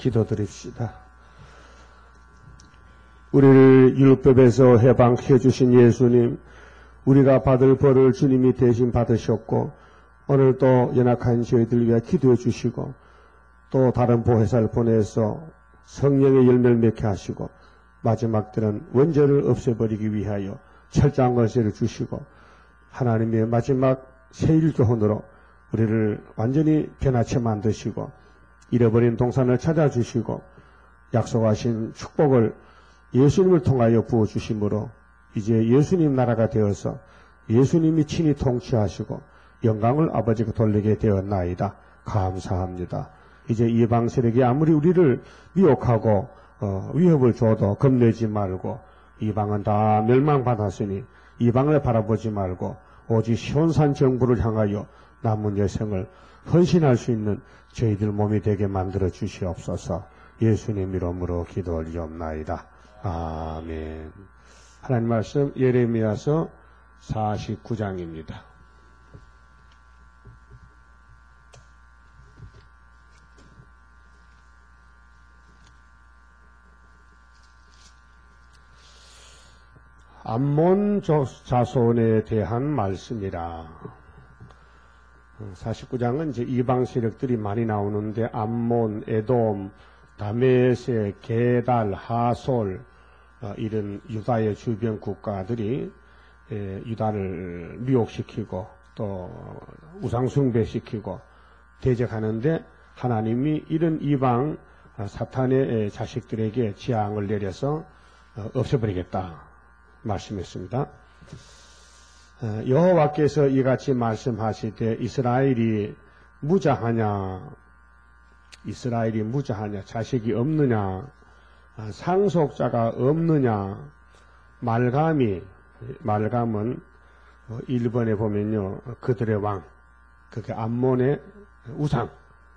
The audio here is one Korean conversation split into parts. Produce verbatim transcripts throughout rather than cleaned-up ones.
기도드립시다. 우리를 율법에서 해방해 주신 예수님, 우리가 받을 벌을 주님이 대신 받으셨고 오늘도 연약한 저희들 위해 기도해 주시고 또 다른 보혜사를 보내서 성령의 열매를 맺게 하시고 마지막 때는 원죄를 없애버리기 위하여 철저한 권세를 주시고 하나님의 마지막 세일교훈으로 우리를 완전히 변화체 만드시고 잃어버린 동산을 찾아주시고 약속하신 축복을 예수님을 통하여 부어주심으로 이제 예수님 나라가 되어서 예수님이 친히 통치하시고 영광을 아버지가 돌리게 되었나이다. 감사합니다. 이제 이방 세력이 아무리 우리를 미혹하고 어, 위협을 줘도 겁내지 말고 이방은 다 멸망받았으니 이방을 바라보지 말고 오직 시온산 정부를 향하여 남은 여생을 헌신할 수 있는 저희들 몸이 되게 만들어 주시옵소서. 예수님 이름으로 기도 올리옵나이다. 아멘. 하나님 말씀 예레미야서 사십구 장입니다. 암몬 자손에 대한 말씀이라. 사십구 장은 이제 이방 세력들이 많이 나오는데 암몬, 에돔, 다메섹, 게달, 하솔 이런 유다의 주변 국가들이 유다를 미혹시키고 또 우상숭배시키고 대적하는데 하나님이 이런 이방 사탄의 자식들에게 재앙을 내려서 없애버리겠다 말씀했습니다. 여호와께서 이같이 말씀하시되 이스라엘이 무자하냐, 이스라엘이 무자하냐, 자식이 없느냐, 상속자가 없느냐, 말감이, 말감은 일 번에 보면요 그들의 왕, 그게 암몬의 우상,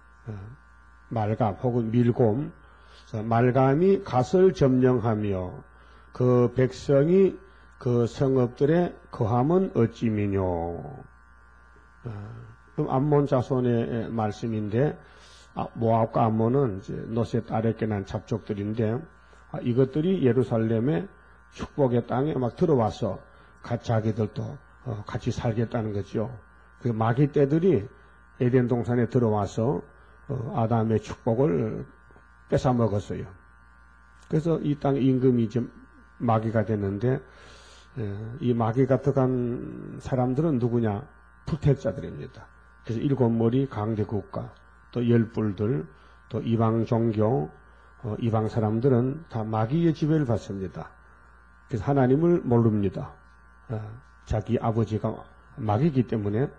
말감 혹은 밀곰, 말감이 갓을 점령하며 그 백성이 그 성읍들의 거함은 어찌미뇨. 그럼 암몬 자손의 말씀인데 모압과 암몬은 이제 노셋 아랫게 난 잡족들인데 이것들이 예루살렘의 축복의 땅에 막 들어와서 자기들도 같이 살겠다는 거죠. 그 마귀 떼들이 에덴 동산에 들어와서 아담의 축복을 뺏어 먹었어요. 그래서 이 땅 임금이 좀 마귀가 됐는데 이 마귀가 들어간 사람들은 누구냐? 불택자들입니다. 그래서 일곱 머리 강대국가, 또 열불들, 또 이방 종교, 어, 이방 사람들은 다 마귀의 지배를 받습니다. 그래서 하나님을 모릅니다. 어, 자기 아버지가 마귀이기 때문에.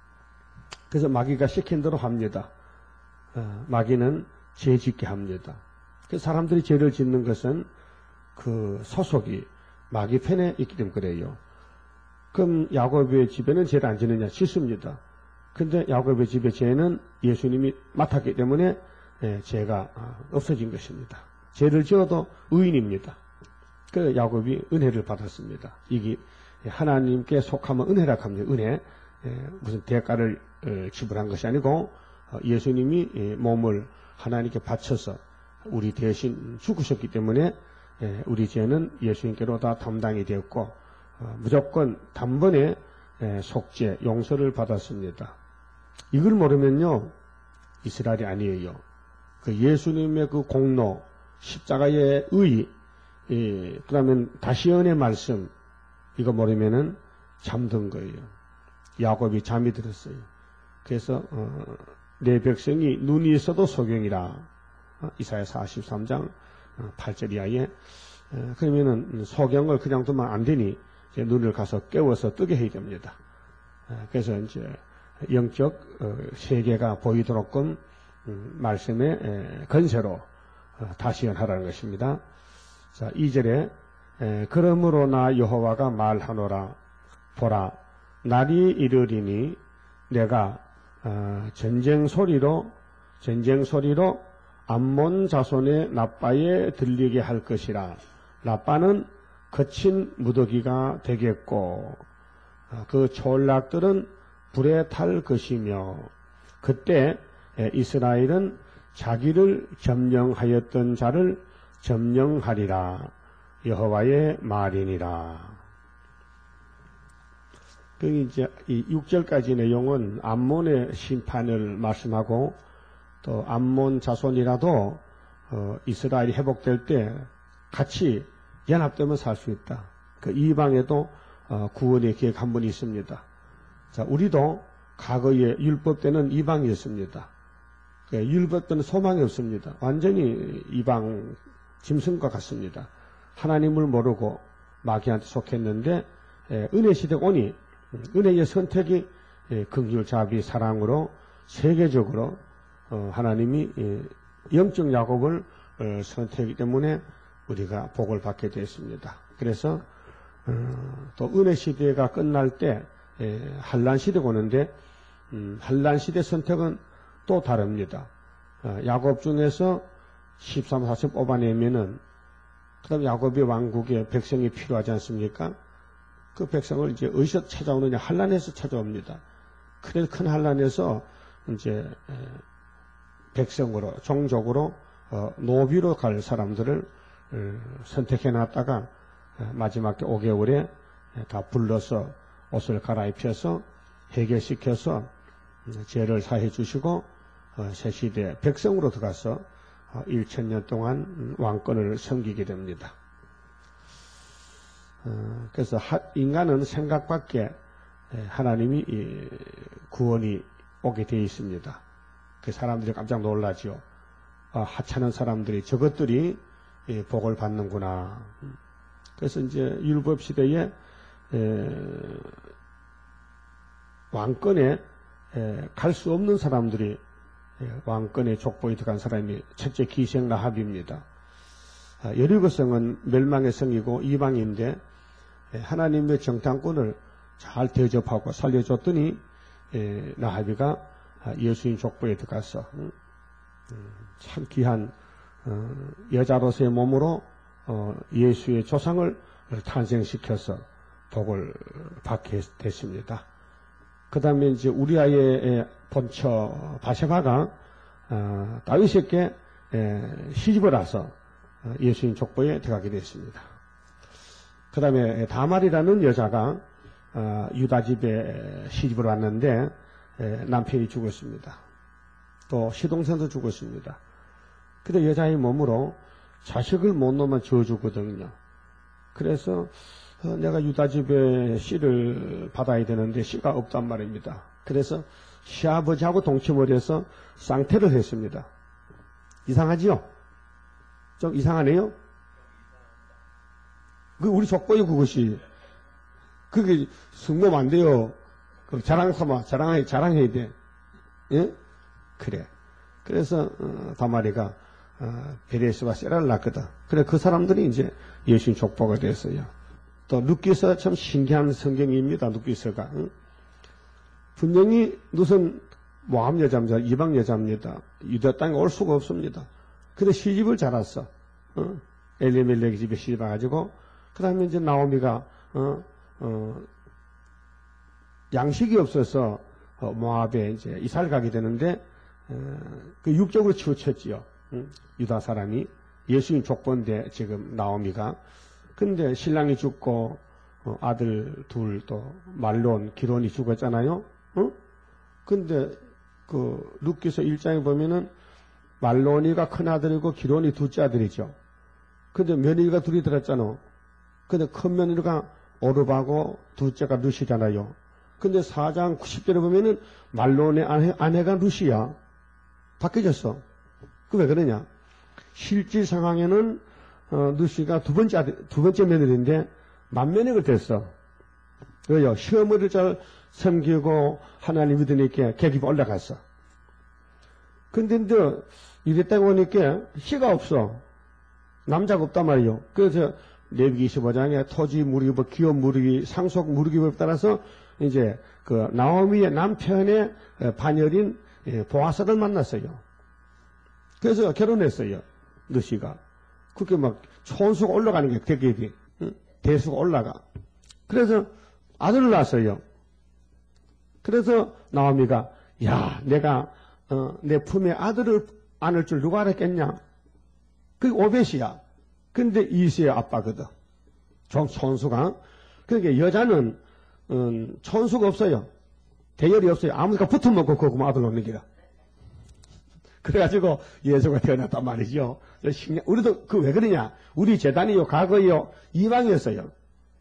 그래서 마귀가 시킨 대로 합니다. 어, 마귀는 죄 짓게 합니다. 그래서 사람들이 죄를 짓는 것은 그 소속이 마귀 편에 있기 때문에 그래요. 그럼 야곱의 집에는 죄를 안 지느냐? 짓습니다. 근데 야곱의 집의 죄는 예수님이 맡았기 때문에 예, 죄가 없어진 것입니다. 죄를 지어도 의인입니다. 그 야곱이 은혜를 받았습니다. 이게 하나님께 속하면 은혜라 합니다. 은혜. 예, 무슨 대가를 어, 지불한 것이 아니고 어, 예수님이 예, 몸을 하나님께 바쳐서 우리 대신 죽으셨기 때문에 예, 우리 죄는 예수님께로 다 담당이 되었고 어, 무조건 단번에 예, 속죄, 용서를 받았습니다. 이걸 모르면요 이스라엘이 아니에요. 그 예수님의 그 공로, 십자가의 의, 예, 그다음에 다시언의 말씀 이거 모르면은 잠든 거예요. 야곱이 잠이 들었어요. 그래서 어, 내 백성이 눈이 있어도 소경이라. 어, 이사야 사십삼 장 팔 절 이하에 어, 그러면은 소경을 그냥 두면 안 되니 이제 눈을 가서 깨워서 뜨게 해야 됩니다. 어, 그래서 이제 영적 어, 세계가 보이도록끔 음, 말씀의 에, 건세로 어, 다시언하라는 것입니다. 자, 이 절에 에, 그러므로 나 여호와가 말하노라. 보라, 날이 이르리니 내가 어, 전쟁 소리로 전쟁 소리로 암몬 자손의 라빠에 들리게 할 것이라. 라빠는 거친 무더기가 되겠고 어, 그 초락들은 불에 탈 것이며 그때 이스라엘은 자기를 점령하였던 자를 점령하리라. 여호와의 말이니라. 그 이제 이 육 절까지 내용은 암몬의 심판을 말씀하고 또 암몬 자손이라도 어, 이스라엘이 회복될 때 같이 연합되면 살 수 있다. 그 이방에도 어, 구원의 계획 한 번 있습니다. 자, 우리도 과거에 율법 때는 이방이었습니다. 예, 율법 때는 소망이 없습니다. 완전히 이방 짐승과 같습니다. 하나님을 모르고 마귀한테 속했는데 예, 은혜 시대가 오니 은혜의 선택이 예, 긍휼, 자비, 사랑으로 세계적으로 어, 하나님이 예, 영적 야곱을 어, 선택하기 때문에 우리가 복을 받게 되었습니다. 그래서 어, 또 은혜 시대가 끝날 때 예, 한란 시대가 오는데 음, 한란 시대 선택은 또 다릅니다. 어, 야곱 중에서 십삼, 사십 뽑아내면은 그 다음 야곱의 왕국에 백성이 필요하지 않습니까? 그 백성을 이제 어디서 찾아오느냐? 한란에서 찾아옵니다. 그래서 큰 한란에서 이제 백성으로, 종족으로, 어, 노비로 갈 사람들을 어, 선택해 놨다가 마지막 오 개월에 다 불러서 옷을 갈아입혀서 해결시켜서 죄를 사해 주시고 어, 새 시대 백성으로 들어가서 어, 천 년 동안 왕권을 섬기게 됩니다. 어, 그래서 하, 인간은 생각밖에 하나님이 이, 구원이 오게 되어 있습니다. 그 사람들이 깜짝 놀라죠. 아, 하찮은 사람들이 저것들이 예, 복을 받는구나. 그래서 이제 율법 시대에 에, 왕권에 갈 수 없는 사람들이 예, 왕권에 족보에 들어간 사람이 첫째 기생 라합입니다. 아, 여리고성은 멸망의 성이고 이방인데 예, 하나님의 정탐꾼을 잘 대접하고 살려줬더니 예, 라합이가 예수인 족보에 들어가서 음, 음, 참 귀한 어, 여자로서의 몸으로 어, 예수의 조상을 탄생시켜서 복을 받게 됐습니다. 그 다음에 이제 우리아의 본처 바세바가 어, 다윗에게 에, 시집을 와서 어, 예수인 족보에 들어가게 됐습니다. 그 다음에 다말이라는 여자가 어, 유다 집에 시집을 왔는데 에, 남편이 죽었습니다. 또 시동생도 죽었습니다. 근데 여자의 몸으로 자식을 못 놓으면 저주거든요. 그래서 어, 내가 유다 집에 씨를 받아야 되는데 씨가 없단 말입니다. 그래서 시아버지하고 동침을 해서 쌍태를 했습니다. 이상하지요? 좀 이상하네요? 그 우리 족보요 그것이. 그게 승범 안 돼요. 그 자랑 삼아 자랑해 자랑해야 돼. 예? 그래. 그래서 어, 다마리가 어, 베레스와 세라를 낳거든. 그래 그 사람들이 이제 예수님 족보가 됐어요. 또 룻기서 참 신기한 성경입니다. 룻기서가 응? 분명히 무슨 모함 여자입니다. 이방 여자입니다. 유다 땅에 올 수가 없습니다. 근데 시집을 잘 왔어. 어? 엘리멜렉 집에 시집 와가지고 그 다음에 이제 나오미가 어? 어, 양식이 없어서 어, 모압에 이제 이사를 가게 되는데 어, 그 육적으로 치우쳤지요. 응? 유다 사람이 예수님 족보인데 지금 나오미가 근데 신랑이 죽고 어, 아들 둘 또 말론 기론이 죽었잖아요. 어? 근데 그 룻기서 일 장에 보면은 말론이가 큰 아들이고 기론이 둘째 아들이죠. 근데 며느리가 둘이 들었잖아. 근데 큰 며느리가 오르바고 둘째가 룻이잖아요. 근데 사 장 구십 절에 보면은 말론의 아내, 아내가 룻이야. 바뀌어졌어. 그 왜 그러냐? 실질 상황에는 어, 룻이가 두 번째 아들, 두 번째 며느리인데 만면역을 됐어. 왜요? 시어머니를 잘 섬기고 하나님 믿으니까 계급이 올라갔어. 근데 이제 이랬다고 보니까 씨가 없어. 남자가 없단 말이요. 그래서 레위기 이십오 장에 토지 무리기, 기업 무리기, 상속 무리기법에 따라서 이제 그 나오미의 남편의 반열인 보아스를 만났어요. 그래서 결혼했어요. 룻이가. 그렇게 막 촌수가 올라가는 게 계급이 응? 대수가 올라가. 그래서 아들을 낳았어요. 그래서 나오미가 야 내가 어, 내 품에 아들을 않을 줄 누가 알았겠냐? 그게 오벳이야. 근데 이세의 아빠거든. 촌수가. 그러니까 여자는 음, 촌수가 없어요. 대열이 없어요. 아무데나 붙으면 그 그거 아들 놓는 기라. 그래가지고 예수가 태어났단 말이죠. 우리도 그 왜 그러냐? 우리 재단이요 과거에요 이방이었어요.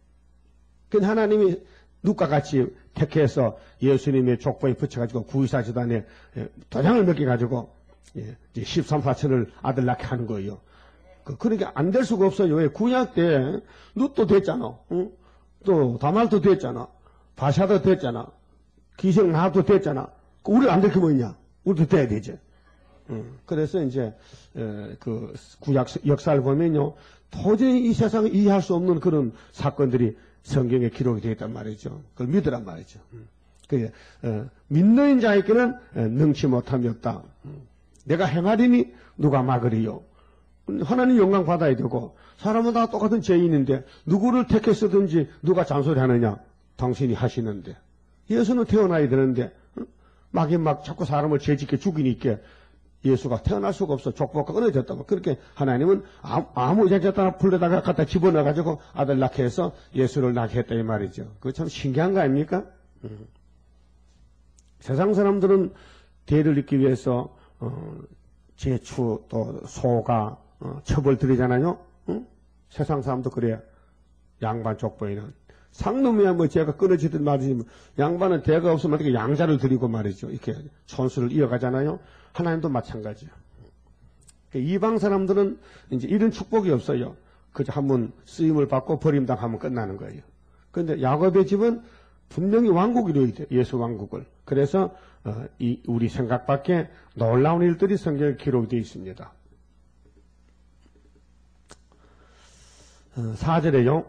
근데 하나님이 누가 같이 택해서 예수님의 족보에 붙여가지고 구이사 재단에 도장을 맡겨가지고 십삼 사천을 아들 낳게 하는 거예요. 그러니까 안 될 수가 없어요. 왜? 구약 때 룻도 됐잖아. 응? 또 다말도 됐잖아. 바샤도 됐잖아. 기생 나도 됐잖아. 우리 안 될 게 뭐냐? 우리도 돼야 되지. 응. 그래서 이제 에, 그 구약 역사를 보면요, 도저히 이 세상에 이해할 수 없는 그런 사건들이 성경에 기록이 되어 있단 말이죠. 그걸 믿으란 말이죠. 응. 그 어, 믿는 자에게는 능치 못함이 없다. 응. 내가 행하리니 누가 막으리요. 하나님 영광 받아야 되고, 사람은 다 똑같은 죄인인데 누구를 택했으든지 누가 잔소리하느냐? 당신이 하시는데. 예수는 태어나야 되는데 막이 막 자꾸 사람을 죄짓게 죽이니까 예수가 태어날 수가 없어. 족보가 끊어졌다고. 그렇게 하나님은 아무 이자자다 불러다가 갖다 집어넣어가지고 아들 낳게 해서 예수를 낳게 했다 이 말이죠. 그거 참 신기한 거 아닙니까? 음. 세상 사람들은 대를 잇기 위해서 어, 제추 또 소가 어, 첩을 들이잖아요. 응? 세상 사람도 그래요. 양반 족보에는 상놈이야 뭐 제가 끊어지든 말이지, 양반은 대가 없으면 어떻게 양자를 드리고 말이죠. 이렇게 촌수를 이어가잖아요. 하나님도 마찬가지예요. 이방 사람들은 이제 이런 축복이 없어요. 그저 한번 쓰임을 받고 버림당하면 끝나는 거예요. 그런데 야곱의 집은 분명히 왕국이 이루어야 돼. 예수 왕국을. 그래서 어, 이 우리 생각 밖에 놀라운 일들이 성경에 기록되어 있습니다. 사 절에요.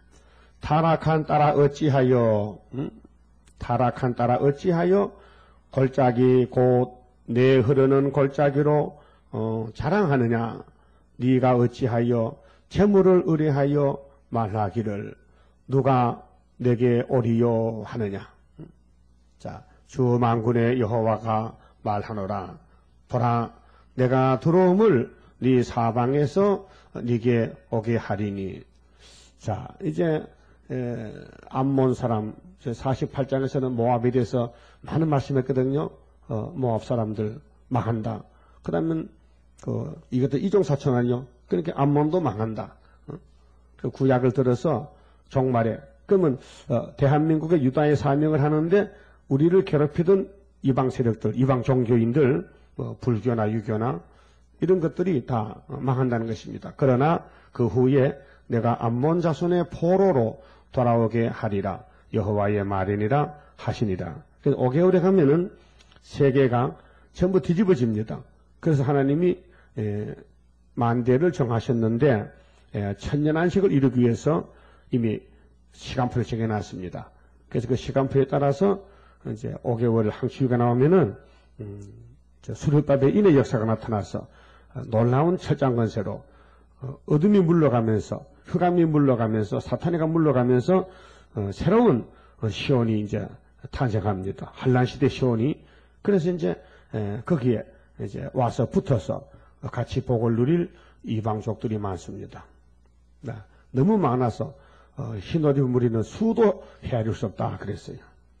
타락한 따라 어찌하여 음? 타락한 따라 어찌하여 골짜기 곧 내 흐르는 골짜기로 어, 자랑하느냐. 네가 어찌하여 재물을 의뢰하여 말하기를 누가 내게 오리요 하느냐. 자, 주 만군의 여호와가 말하노라. 보라, 내가 들어옴을 네 사방에서 네게 오게 하리니. 자, 이제 에, 암몬 사람 사십팔 장에서는 모압에 대해서 많은 말씀했거든요. 어, 모압 사람들 망한다. 그러면 그 이것도 이종사천 아니요. 그러니까 암몬도 망한다. 어? 그 구약을 들어서 종말에 그러면 어, 대한민국의 유다의 사명을 하는데 우리를 괴롭히던 이방 세력들, 이방 종교인들, 뭐 불교나 유교나 이런 것들이 다 망한다는 것입니다. 그러나 그 후에 내가 암몬 자손의 포로로 돌아오게 하리라. 여호와의 말이니라 하시니라. 그래서 오 개월에 가면은 세계가 전부 뒤집어집니다. 그래서 하나님이 에, 만대를 정하셨는데 에, 천년 안식을 이루기 위해서 이미 시간표를 정해놨습니다. 그래서 그 시간표에 따라서 이제 오 개월 항치유가 나오면은 음, 수렵밥의 인의 역사가 나타나서 놀라운 철장건세로 어, 어둠이 물러가면서 흑암이 물러가면서 사탄이가 물러가면서 어, 새로운 어, 시온이 이제 탄생합니다. 한란 시대 시온이. 그래서 이제 에, 거기에 이제 와서 붙어서 같이 복을 누릴 이방족들이 많습니다. 네, 너무 많아서 어, 흰옷 입은 무리는 수도 헤아릴 수 없다 그랬어요.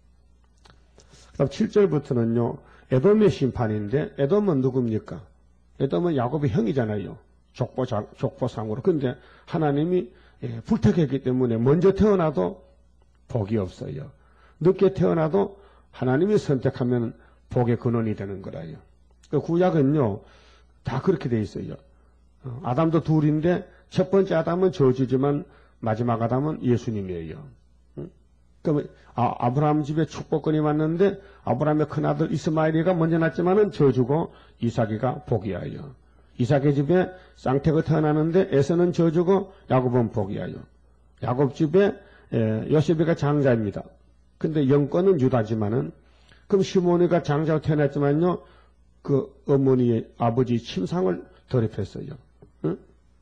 그다음 칠 절부터는요. 에돔의 심판인데 에돔은 누굽니까? 에돔은 야곱의 형이잖아요. 족보, 족보상으로. 근데 하나님이 예, 불택했기 때문에 먼저 태어나도 복이 없어요. 늦게 태어나도 하나님이 선택하면 복의 근원이 되는 거라요. 그 구약은요, 다 그렇게 돼 있어요. 어, 아담도 둘인데 첫 번째 아담은 저주지만 마지막 아담은 예수님이에요. 응? 그러면 아, 아브라함 집에 축복권이 왔는데 아브라함의 큰아들 이스마엘이가 먼저 났지만은 저주고 이삭이가 복이야요. 이삭의 집에 쌍태가 태어나는데 에서는 저주고 야곱은 복이야요. 야곱 집에 에, 요셉이가 장자입니다. 근데 영권은 유다지만은 그럼 시몬이가 장자로 태어났지만요 그 어머니의 아버지 침상을 더럽혔어요. 응?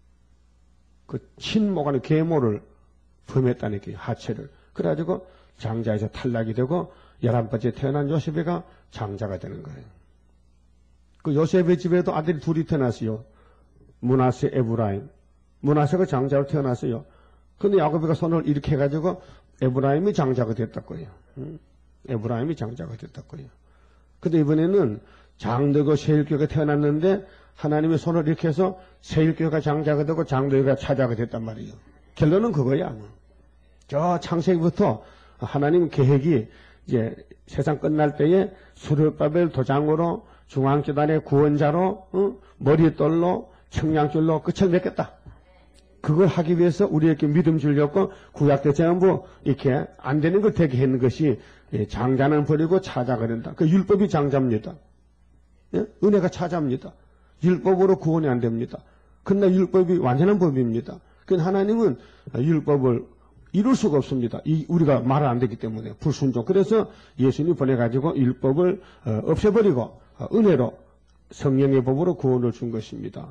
그 친모가는 계모를 범했다니까요. 하체를. 그래가지고 장자에서 탈락이 되고 열한 번째 태어난 요셉이가 장자가 되는 거예요. 그 요셉의 집에도 아들이 둘이 태어났어요. 므낫세, 에브라임. 므낫세가 장자로 태어났어요. 근데 야곱이가 손을 이렇게 해가지고 에브라임이 장자가 됐다고요. 응? 에브라임이 장자가 됐다고요. 근데 이번에는 장되고 세일교가 태어났는데 하나님의 손을 이렇게 해서 세일교가 장자가 되고 장되가 차자가 됐단 말이에요. 결론은 그거야. 저 창세기부터 하나님 계획이 이제 세상 끝날 때에 수르바벨 도장으로 중앙재단의 구원자로 어? 머리떨로 청량줄로 끝을 맺겠다. 그걸 하기 위해서 우리에게 믿음 주려고 구약 때 전부 이렇게 안 되는 걸 되게 했는 것이 장자는 버리고 차자가 된다. 그 율법이 장자입니다. 예? 은혜가 차자입니다. 율법으로 구원이 안 됩니다. 그러나 율법이 완전한 법입니다. 그러니까 하나님은 율법을 이룰 수가 없습니다. 이 우리가 말을 안 되기 때문에 불순종. 그래서 예수님이 보내가지고 율법을 어, 없애버리고 어, 은혜로 성령의 법으로 구원을 준 것입니다.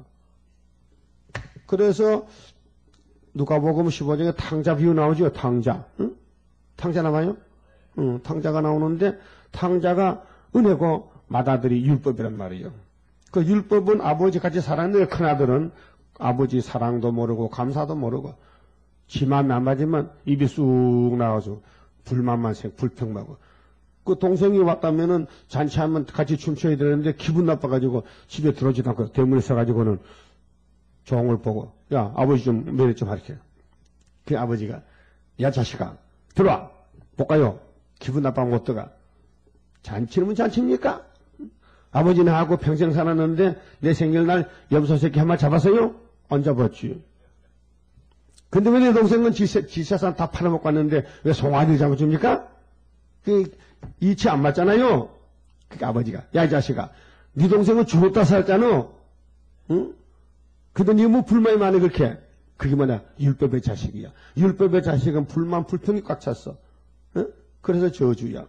그래서 누가복음 십오 장에 탕자 비유 나오죠. 탕자. 응? 탕자 나와요? 응, 탕자가 나오는데 탕자가 은혜고 맏아들이 율법이란 말이에요. 그 율법은 아버지 같이 살았는데 큰아들은 아버지 사랑도 모르고 감사도 모르고 지 맘에 안 맞으면 입이 쑥 나와서 불만만 생, 불평하고. 그 동생이 왔다면은 잔치하면 같이 춤춰야 되는데 기분 나빠가지고 집에 들어오지도 않고 대문에 서가지고는 종을 보고 야 아버지 좀 매일 좀 가르쳐. 그 아버지가 야 자식아 들어와 볼까요? 기분 나빠하면 못 들어가. 잔치는 잔치입니까? 아버지는 하고 평생 살았는데 내 생일날 염소 새끼 한 마리 잡았어요? 안 잡았지. 근데 왜 내 동생은 지세, 지세산 다 팔아먹고 왔는데 왜 송아지를 잡아줍니까? 그 이치 안 맞잖아요. 그 아버지가 야 이 자식아 네 동생은 죽었다 살았잖아. 응? 근데 니 뭐 불만이 많이 그렇게. 그게 뭐냐 율법의 자식이야. 율법의 자식은 불만 불평이 꽉 찼어. 응? 그래서 저주야.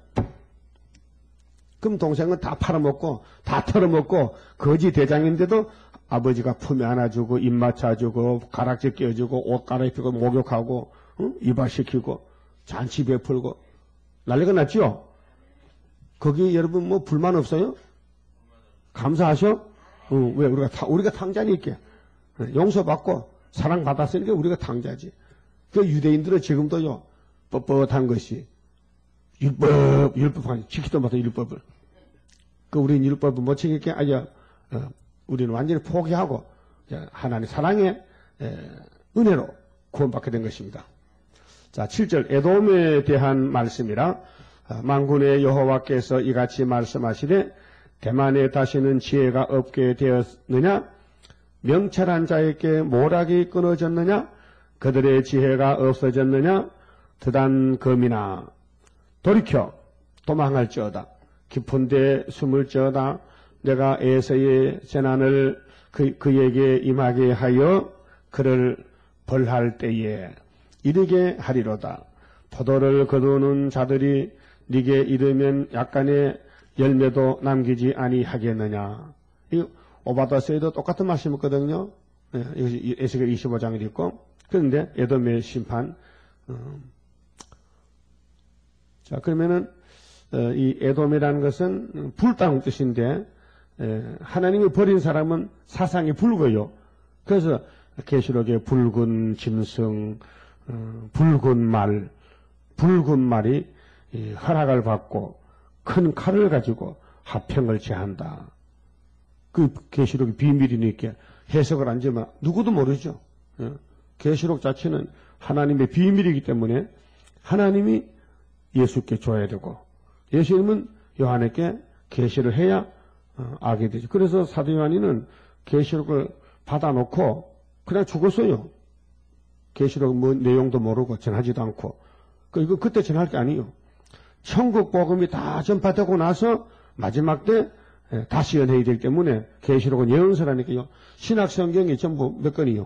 그럼 동생은 다 팔아먹고 다 털어먹고 거지 대장인데도 아버지가 품에 안아주고 입 맞춰주고 가락지 끼워주고 옷 갈아입히고 목욕하고 응? 이발시키고 잔치 베풀고 난리가 났죠. 거기 여러분 뭐 불만 없어요? 감사하셔? 응, 왜 우리가 타, 우리가 탕자니까 용서받고 사랑받았으니까 우리가 탕자지. 그 유대인들은 지금도요 뻣뻣한 것이 율법, 율법, 지키도 못해, 율법을. 그, 우리는 율법을 못 지키게, 아주, 어, 우리는 완전히 포기하고, 하나님의 사랑의, 에, 은혜로 구원받게 된 것입니다. 자, 칠 절, 에돔에 대한 말씀이라, 아, 만군의 여호와께서 이같이 말씀하시되, 대만에 다시는 지혜가 없게 되었느냐? 명철한 자에게 모락이 끊어졌느냐? 그들의 지혜가 없어졌느냐? 드단 검이나, 돌이켜 도망할지어다. 깊은 데 숨을지어다. 내가 에서의 재난을 그, 그에게 임하게 하여 그를 벌할 때에 이르게 하리로다. 포도를 거두는 자들이 네게 이르면 약간의 열매도 남기지 아니하겠느냐. 이 오바다서에도 똑같은 말씀이었거든요. 네, 이것이 에스겔 이십오 장에 있고. 그런데 에돔의 심판. 음, 자, 그러면은, 어, 이 에돔이라는 것은 불땅 뜻인데, 에, 하나님이 버린 사람은 사상이 붉어요. 그래서 계시록에 붉은 짐승, 어, 붉은 말, 붉은 말이 이, 허락을 받고 큰 칼을 가지고 화평을 제한다. 그 계시록이 비밀이니까 해석을 안 지면 누구도 모르죠. 계시록 자체는 하나님의 비밀이기 때문에 하나님이 예수께 줘야 되고 예수님은 요한에게 계시를 해야 어, 알게 되죠. 그래서 사도 요한이는 계시록을 받아놓고 그냥 죽었어요. 계시록 뭐 내용도 모르고 전하지도 않고. 그 이거 그때 전할 게 아니에요. 천국 복음이 다 전파되고 나서 마지막 때 예, 다시 연해야 되기 때문에 계시록은 예언서라니까요. 신약 성경이 전부 몇 건이요?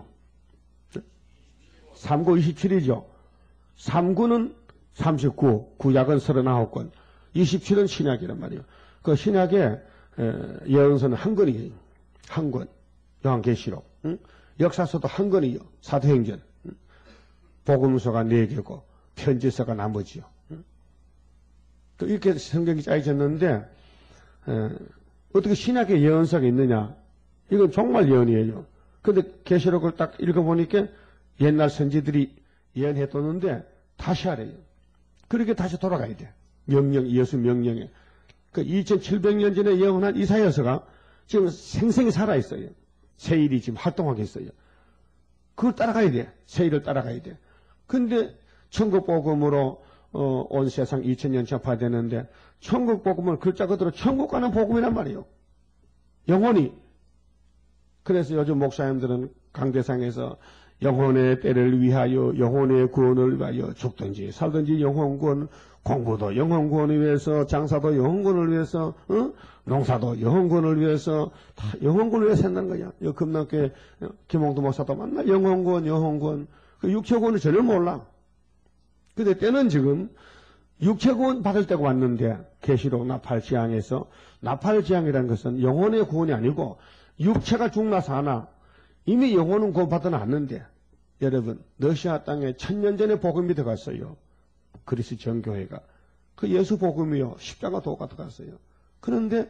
삼 구 이십칠이죠. 삼 구는 삼십구, 구약은 서른아홉 권, 이십칠은 신약이란 말이에요. 그 신약에 예언서는 한 권이에요. 한 권. 요한계시록. 응? 역사서도 한 권이요. 사도행전. 응? 복음서가 네 개고 편지서가 나머지요. 응? 또 이렇게 성경이 짜여졌는데 에, 어떻게 신약에 예언서가 있느냐? 이건 정말 예언이에요. 근데 계시록을 딱 읽어보니까 옛날 선지들이 예언해뒀는데 다시 하래요. 그렇게 다시 돌아가야 돼. 명령, 예수 명령에. 그 이천칠백 년 전에 예언한 이사야서가 지금 생생히 살아있어요. 세일이 지금 활동하고 있어요. 그걸 따라가야 돼. 세일을 따라가야 돼. 근데 천국 복음으로 어, 온 세상 이천 년 접화되는데 천국 복음은 글자 그대로 천국 가는 복음이란 말이에요. 영원히. 그래서 요즘 목사님들은 강대상에서 영혼의 때를 위하여 영혼의 구원을 위하여 죽든지 살든지 영혼구원, 공부도 영혼구원을 위해서, 장사도 영혼구원을 위해서, 어? 농사도 영혼구원을 위해서, 다 영혼구원을 위해서 한다는 거야. 여 금남교회 김홍도 목사도 만나 영혼구원, 영혼구원. 그 육체구원을 전혀 몰라. 근데 때는 지금 육체구원 받을 때가 왔는데 계시록 나팔지향에서 나팔지향이라는 것은 영혼의 구원이 아니고 육체가 죽나 사나 이미 영혼은 구원받아 놨는데 여러분 러시아 땅에 천년 전에 복음이 들어갔어요. 그리스 정교회가. 그 예수 복음이요. 십자가 도가 들어갔어요. 그런데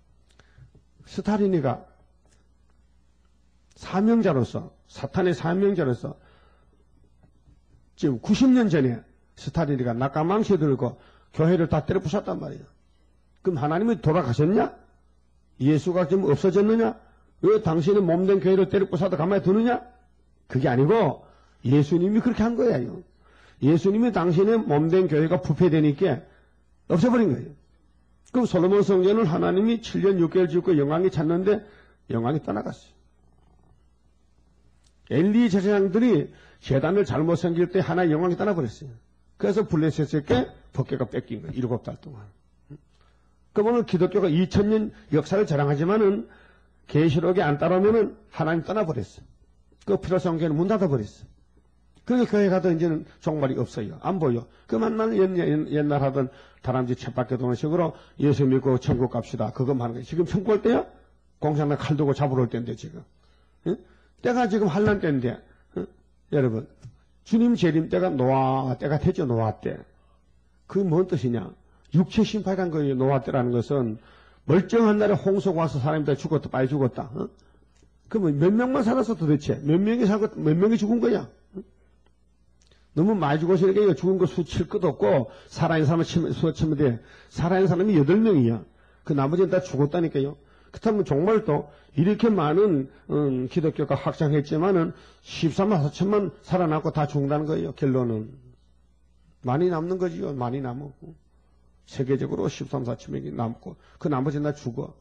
스타린이가 사명자로서 사탄의 사명자로서 지금 구십 년 전에 스타린이가 낙가망시 들고 교회를 다 때려 부쉈단 말이에요. 그럼 하나님이 돌아가셨냐? 예수가 지금 없어졌느냐? 왜 당신의 몸된 교회를 때려 부숴도 가만히 두느냐? 그게 아니고 예수님이 그렇게 한 거예요. 예수님이 당신의 몸된 교회가 부패되니까 없애버린 거예요. 그럼 솔로몬 성전을 하나님이 칠 년 육 개월 짓고 영광이 찼는데 영광이 떠나갔어요. 엘리 제사장들이 제단을 잘못 섬길 때 하나의 영광이 떠나버렸어요. 그래서 블레셋에게 법궤가 뺏긴 거예요. 일곱 달 동안. 그럼 오늘 기독교가 이천 년 역사를 자랑하지만은 계시록에 안 따르면은 하나님 떠나버렸어. 그 필요성교회는 문 닫아버렸어. 그러니까 교회 가도 이제는 종말이 없어요. 안 보여. 그만 나는 옛날, 옛날 하던 다람쥐 쳇바퀴 도는 식으로 예수 믿고 천국 갑시다. 그것만 하는 거예요. 지금 천국 올 때야? 공장에 칼 두고 잡으러 올 때인데 지금. 응? 때가 지금 환란 때인데. 응? 여러분 주님 재림 때가 노아 때가 되죠. 노아 때. 그게 뭔 뜻이냐? 육체 심판이란 거예요. 노아 때라는 것은 멀쩡한 날에 홍수가 와서 사람이 다 죽었다. 빨리 죽었다. 어? 그러면 몇 명만 살았어 도대체? 몇 명이 살고 몇 명이 죽은 거야? 어? 너무 많이 죽었으니까 죽은 거 수칠 것도 없고 살아있는 사람을 치면, 수치면 돼. 살아있는 사람이 여덟 명이야. 그 나머지는 다 죽었다니까요. 그렇다면 정말 또 이렇게 많은 음, 기독교가 확장했지만은 십삼만 사천만 살아남고 다 죽는다는 거예요. 결론은. 많이 남는 거지요. 많이 남고. 세계적으로 십삼, 사천 명이 남고 그 나머지는 다 죽어.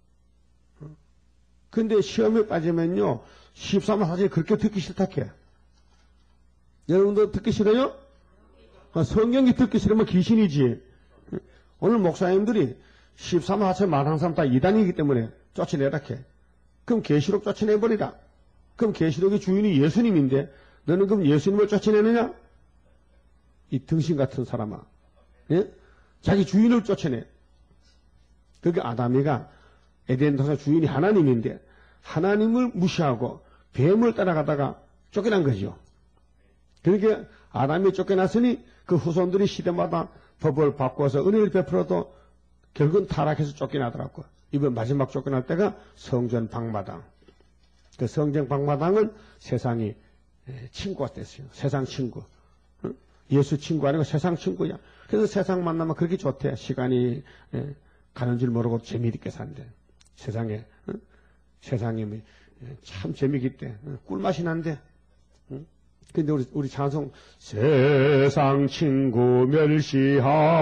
근데 시험에 빠지면요. 십삼만 사천이 그렇게 듣기 싫다 해. 여러분도 듣기 싫어요? 성경이 듣기 싫으면 귀신이지. 오늘 목사님들이 십삼만 사천 말하는 사람 다 이단이기 때문에 쫓아내라 해. 그럼 계시록 쫓아내버리라. 그럼 계시록의 주인이 예수님인데 너는 그럼 예수님을 쫓아내느냐? 이 등신 같은 사람아. 예? 자기 주인을 쫓아내. 그게 아담이가 에덴 동산 주인이 하나님인데 하나님을 무시하고 뱀을 따라가다가 쫓겨난 거죠. 그러니까 아담이 쫓겨났으니 그 후손들이 시대마다 법을 바꿔서 은혜를 베풀어도 결국은 타락해서 쫓겨나더라고. 이번 마지막 쫓겨날 때가 성전 방마당. 그 성전 방마당은 세상이 친구가 됐어요. 세상 친구. 예수 친구 아니고 세상 친구야. 그래서 세상 만나면 그렇게 좋대. 시간이 가는 줄 모르고 재미있게 산대. 세상에 어? 세상이 참 재미있대. 꿀맛이 난대. 응? 근데 우리 우리 찬송 세상 친구 멸시하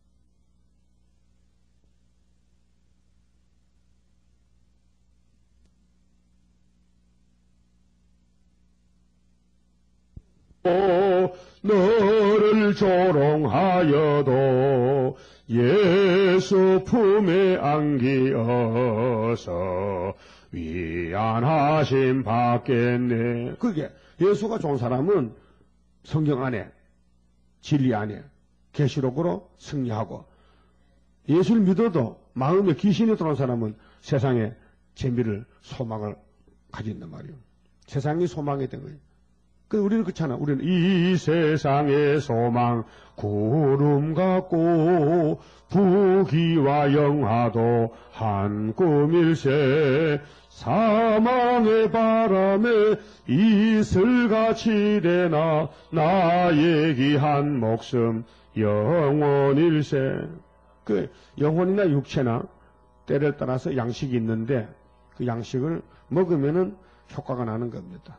너를 조롱하여도 예수 품에 안기어서 위안하심 받겠네. 그게 예수가 좋은 사람은 성경 안에 진리 안에 계시록으로 승리하고 예수를 믿어도 마음에 귀신이 들어온 사람은 세상에 재미를 소망을 가진단 말이에요. 세상이 소망이 된 거예요. 그 우리는 그렇잖아. 우리는 이 세상의 소망 구름 같고 부귀와 영화도 한 꿈일세 사망의 바람에 이슬같이 되나 나의 귀한 목숨 영원일세. 그 영혼이나 육체나 때를 따라서 양식이 있는데 그 양식을 먹으면은 효과가 나는 겁니다.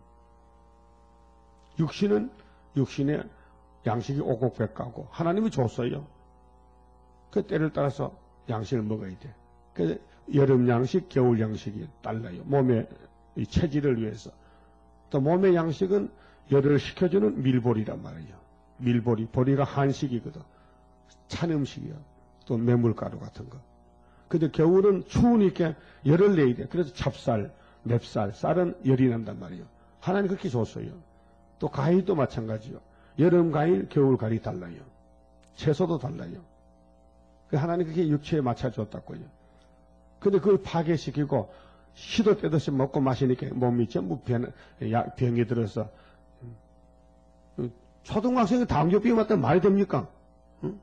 육신은 육신의 양식이 오곡백과고 하나님이 줬어요. 그 때를 따라서 양식을 먹어야 돼. 그래서 여름 양식, 겨울 양식이 달라요. 몸의 체질을 위해서. 또 몸의 양식은 열을 식혀주는 밀보리란 말이에요. 밀보리, 보리가 한식이거든. 찬 음식이야. 또 메물가루 같은 거. 근데 겨울은 추우니까 열을 내야 돼. 그래서 찹쌀, 맵쌀, 쌀은 열이 난단 말이에요. 하나님 그렇게 줬어요. 또 과일도 마찬가지요. 여름 과일, 겨울 과일이 달라요. 채소도 달라요. 하나님 그렇게 육체에 맞춰줬다고요. 근데 그걸 파괴시키고 시도 때듯이 먹고 마시니까 몸이 전부 병, 병이 들어서 초등학생이 당뇨병 맞다면 말이 됩니까? 응?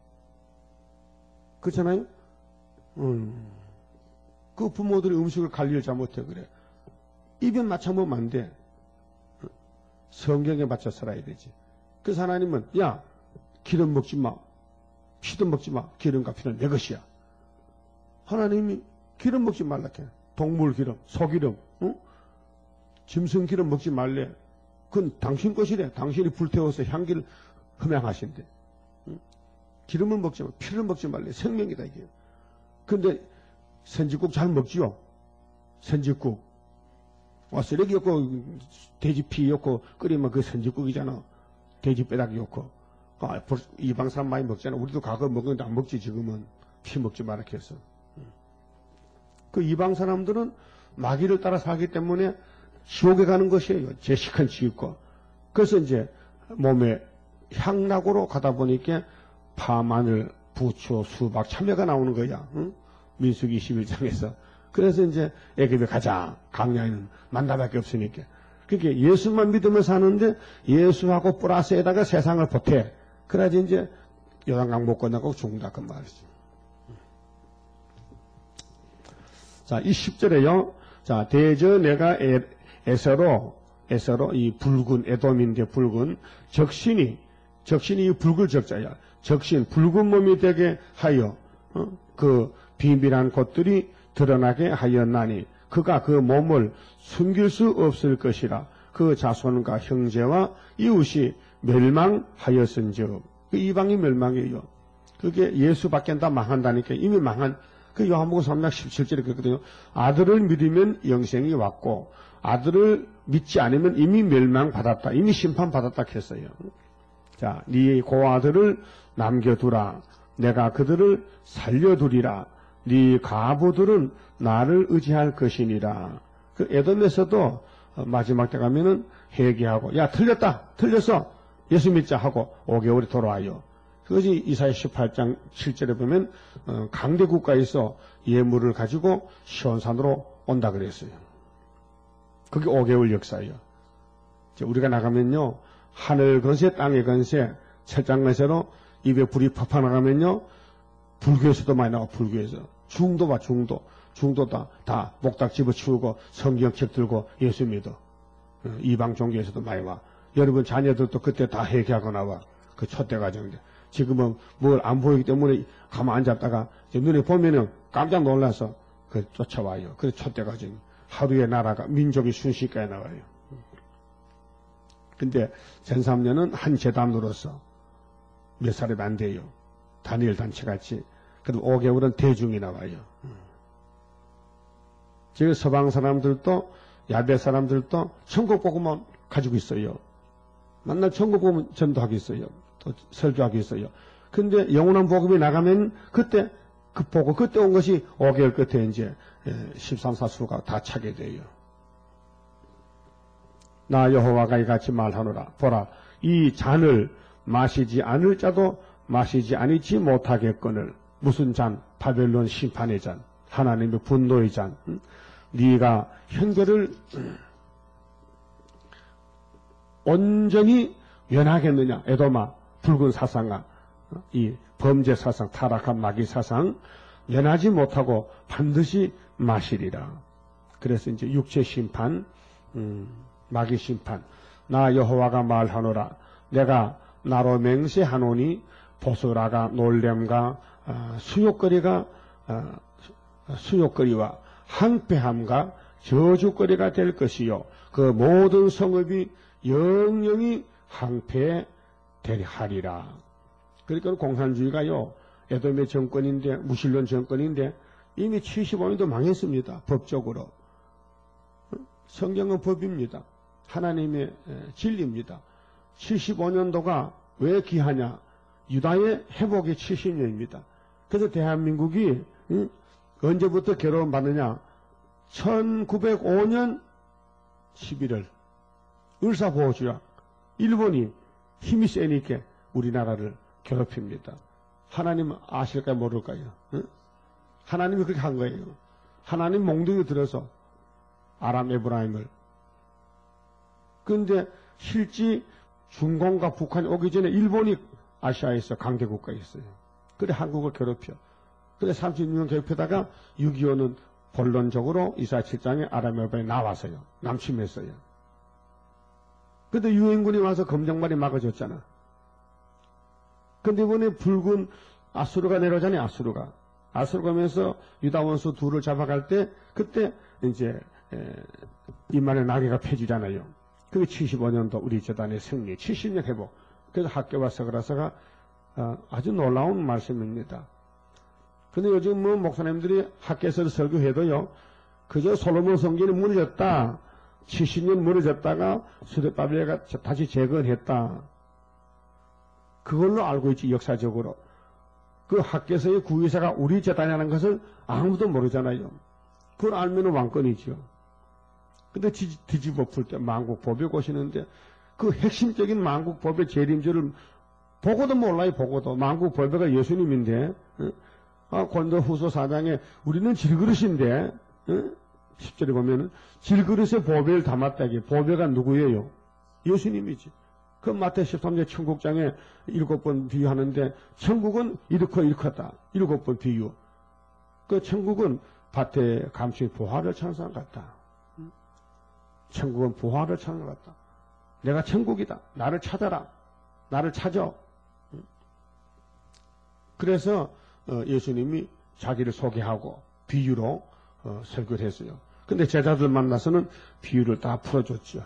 그렇잖아요? 음. 그 부모들이 음식을 관리를 잘못해 그래. 입에 맞춰 먹으면 안 돼. 성경에 맞춰 살아야 되지. 그래서 하나님은 야 기름 먹지 마. 피도 먹지 마. 기름과 피는 내 것이야. 하나님이 기름 먹지 말라 해. 동물 기름, 소기름, 응? 짐승 기름 먹지 말래. 그건 당신 것이래. 당신이 불태워서 향기를 흠양하신대. 응? 기름을 먹지 마. 피를 먹지 말래. 생명이다 이게. 근데 선지국 잘 먹지요. 선지국. 와 쓰레기 였고 돼지 피 였고 끓이면 그 선지국이잖아. 돼지 뼈다귀 였고. 아, 이방 사람 많이 먹잖아. 우리도 과거 먹었는데 안 먹지 지금은. 피 먹지 말라 했어. 그 이방 사람들은 마귀를 따라 살기 때문에 지옥에 가는 것이에요. 제식한 지옥과. 그래서 이제 몸에 향락으로 가다 보니까 파, 마늘, 부추, 수박, 참외가 나오는 거야. 응? 민수기 이십일 장에서. 그래서 이제 애굽에 가자. 강야에는 만나밖에 없으니까. 그렇게 예수만 믿으며 사는데 예수하고 플러스에다가 세상을 보태. 그래야지 이제 요단강 못 건너고 죽는다 그 말이지. 자, 이 십 절에요. 자, 대저 내가 에, 에서로, 에서로 이 붉은, 에돔인데 붉은 적신이, 적신이 이 붉을 적자야. 적신, 붉은 몸이 되게 하여, 어? 그 비밀한 것들이 드러나게 하였나니, 그가 그 몸을 숨길 수 없을 것이라. 그 자손과 형제와 이웃이 멸망하였은즉, 그 이방이 멸망이에요. 그게 예수밖에 다 망한다니까 이미 망한, 그 요한복음 삼 장 십칠 절에 그랬거든요. 아들을 믿으면 영생이 왔고 아들을 믿지 않으면 이미 멸망받았다. 이미 심판받았다 했어요. 자, 네 고아들을 남겨두라. 내가 그들을 살려두리라. 네 가부들은 나를 의지할 것이니라. 그 에돔에서도 마지막 때 가면은 회개하고 야 틀렸다. 틀렸어. 예수 믿자 하고 오 개월이 돌아와요. 그것이 이사야 십팔 장 칠 절에 보면 어, 강대 국가에서 예물을 가지고 시온산으로 온다 그랬어요. 그게 오 개월 역사예요. 우리가 나가면요 하늘 건세 땅의 건세 철장 건세로 입에 불이 팍팍 나가면요 불교에서도 많이 나와. 불교에서 중도 봐. 중도 중도 다, 다 목닥 집어치우고 성경책 들고 예수 믿어. 어, 이방 종교에서도 많이 와. 여러분 자녀들도 그때 다 회개하고 나와. 그 촛대 과정인데 지금은 뭘 안 보이기 때문에 가만 앉았다가 눈에 보면은 깜짝 놀라서 그 쫓아와요. 그래 촛대 과정. 하루에 나라가 민족이 순식간에 나와요. 근데 전삼년은 한 재단으로서 몇 살이 안 돼요. 다니엘 단체같이. 그래도 오 개월은 대중이 나와요. 지금 서방 사람들도 야베 사람들도 천국 복음만 가지고 있어요. 맨날 천국 복음 전도하고 있어요. 또 설교하고 있어요. 근데 영원한 복음이 나가면 그때 그 보고 그때 온 것이 오 개월 끝에 이제 십삼 사수가 다 차게 돼요. 나 여호와가 이같이 말하노라. 보라, 이 잔을 마시지 않을 자도 마시지 아니지 못하겠거늘. 무슨 잔? 바벨론 심판의 잔, 하나님의 분노의 잔. 응? 네가 형제를 온전히 면하겠느냐. 에도마, 붉은 사상아, 이 범죄 사상, 타락한 마귀 사상 면하지 못하고 반드시 마시리라. 그래서 이제 육체 심판, 음, 마귀 심판. 나 여호와가 말하노라. 내가 나로 맹세하노니 보소라가 놀램과 어, 수욕거리가 어, 수욕거리와 항폐함과 저주거리가 될 것이요. 그 모든 성읍이 영영이 항폐되리하리라. 그러니까 공산주의가요, 에돔의 정권인데, 무신론 정권인데, 이미 칠십오 년도 망했습니다. 법적으로. 성경은 법입니다. 하나님의 진리입니다. 칠십오 년도가 왜 귀하냐? 유다의 회복이 칠십 년입니다. 그래서 대한민국이 응? 언제부터 괴로움 받느냐? 천구백오 년 십일월 을사보호주약 일본이 힘이 세니까 우리나라를 괴롭힙니다. 하나님 아실까요? 모를까요? 응? 하나님이 그렇게 한 거예요. 하나님 몽둥이 들어서 아람 에브라임을. 그런데 실제 중공과 북한이 오기 전에 일본이 아시아에서 강대국가였어요. 그래 한국을 괴롭혀. 그래 삼십육 년 괴롭히다가 육이오는 본론적으로 이사칠 장에 아람 에브라임이 나와서요. 남침했어요. 근데 유엔군이 와서 검정말이 막아줬잖아. 근데 이번에 붉은 아수르가 내려오잖아요. 아수르가. 아수르가 오면서 유다 원수 둘을 잡아갈 때 그때 이제 이만의 나귀가 펴지잖아요. 그게 칠십오 년도 우리 재단의 승리, 칠십 년 회복. 그래서 학교와 서그라서가 아주 놀라운 말씀입니다. 근데 요즘 뭐 목사님들이 학교에서 설교해도요, 그저 솔로몬 성전이 무너졌다. 칠십 년 무너졌다가 수르바벨가 다시 재건했다. 그걸로 알고 있지, 역사적으로. 그 학교에서의 구의사가 우리 재단이라는 것을 아무도 모르잖아요. 그걸 알면 왕권이죠. 근데 뒤집어 풀 때 만국법에 고시는데 그 핵심적인 만국법의 재림절을 보고도 몰라요, 보고도. 만국법회가 예수님인데, 아, 권도후서 사 장에 우리는 질그릇인데, 십 절에 보면은 질그릇에 보배를 담았다기. 보배가 누구예요? 예수님이지. 그 마태 십삼 장 천국장에 일곱 번 비유하는데 천국은 이렇고 이렇다. 일곱 번 비유. 그 천국은 밭에 감추인 보화를 찬양 같다. 천국은 보화를 찬양 같다. 내가 천국이다. 나를 찾아라. 나를 찾아. 그래서 예수님이 자기를 소개하고 비유로 설교를 했어요. 근데 제자들 만나서는 비유를 다 풀어줬죠.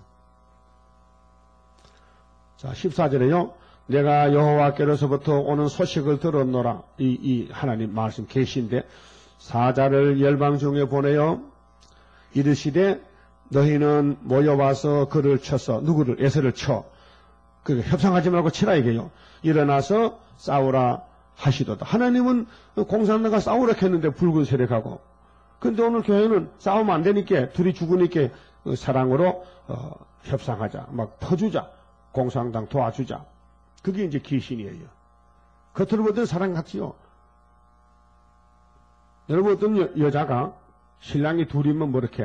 자, 십사 절에요. 내가 여호와께로서부터 오는 소식을 들었노라. 이, 이 하나님 말씀 계신데 사자를 열방 중에 보내요. 이르시되 너희는 모여와서 그를 쳐서 누구를 에서를 쳐. 그 협상하지 말고 치라 이게요. 일어나서 싸우라 하시도다. 하나님은 공산당과 싸우라 했는데 붉은 세력하고. 근데 오늘 교회는 싸우면 안 되니까 둘이 죽으니까 사랑으로 어, 협상하자. 막 퍼주자. 공산당 도와주자. 그게 이제 귀신이에요. 겉으로 보던 사랑 같지요. 여러분 어떤 여, 여자가 신랑이 둘이면 뭐 이렇게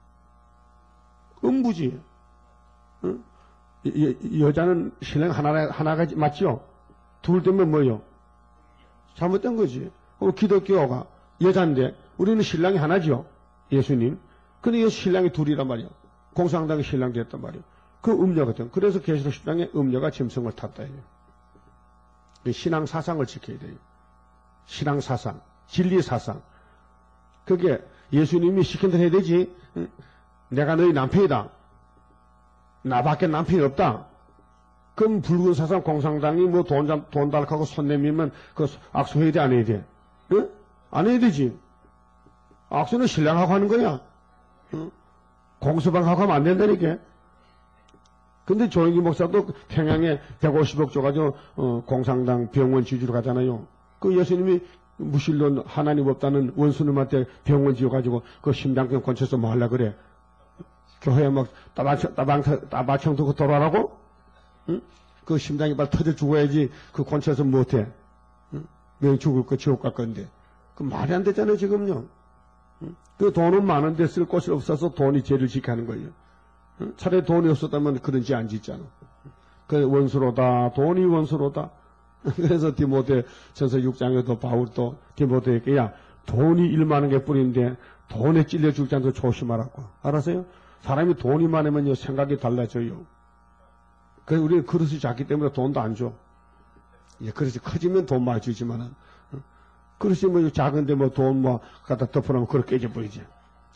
음부지. 응? 여, 여자는 신랑 하나, 하나가 맞지요? 둘 되면 뭐요? 잘못된 거지. 어, 기독교가 여자인데 우리는 신랑이 하나지요. 예수님. 근데 이 신랑이 둘이란 말이요. 공산당이 신랑 됐단 말이요. 그 음녀거든. 그래서 계시록 십 장에 음녀가 짐승을 탔다 해요. 신앙 사상을 지켜야 돼요. 신앙 사상, 진리 사상. 그게 예수님이 시킨 대로 해야 되지. 내가 너희 남편이다. 나밖에 남편이 없다. 그럼 붉은 사상 공산당이 뭐 돈, 돈 달라고 손 내밀면 그 악수해야 돼, 안 해야 돼? 응? 안 해야 되지. 악수는 신랑하고 하는 거야. 응? 공서방하고 하면 안 된다니까. 근데 조영기 목사도 평양에 백오십억 줘가지고 어, 공산당 병원 지주로 가잖아요. 그 예수님이 무신론 하나님 없다는 원수님한테 병원 지어가지고 그 심장병 건쳐서 뭐 하려 그래. 교회에 막 따바청, 따방, 따바청 두고 돌아라고? 응? 그 심장이 발 터져 죽어야지 그 건쳐서 못해. 응? 명 죽을 거 지옥 갈 건데. 그 말이 안 되잖아요, 지금요. 응? 그 돈은 많은데 쓸 곳이 없어서 돈이 죄를 지게 하는 거예요. 차라리 돈이 없었다면 그런 짓 안 짓잖아. 그 원수로다. 돈이 원수로다. 그래서 디모데 전서 육 장에도 바울도 디모데에게 야 돈이 일많은 게 뿐인데 돈에 찔려 죽지 않도록 조심하라고. 알았어요? 사람이 돈이 많으면요 생각이 달라져요. 그래서 우리는 그릇이 작기 때문에 돈도 안 줘. 예, 그릇이 커지면 돈 많이 주지만은 그릇이 뭐 작은데 뭐 돈 뭐 갖다 덮어놓으면 그릇 깨져버리지.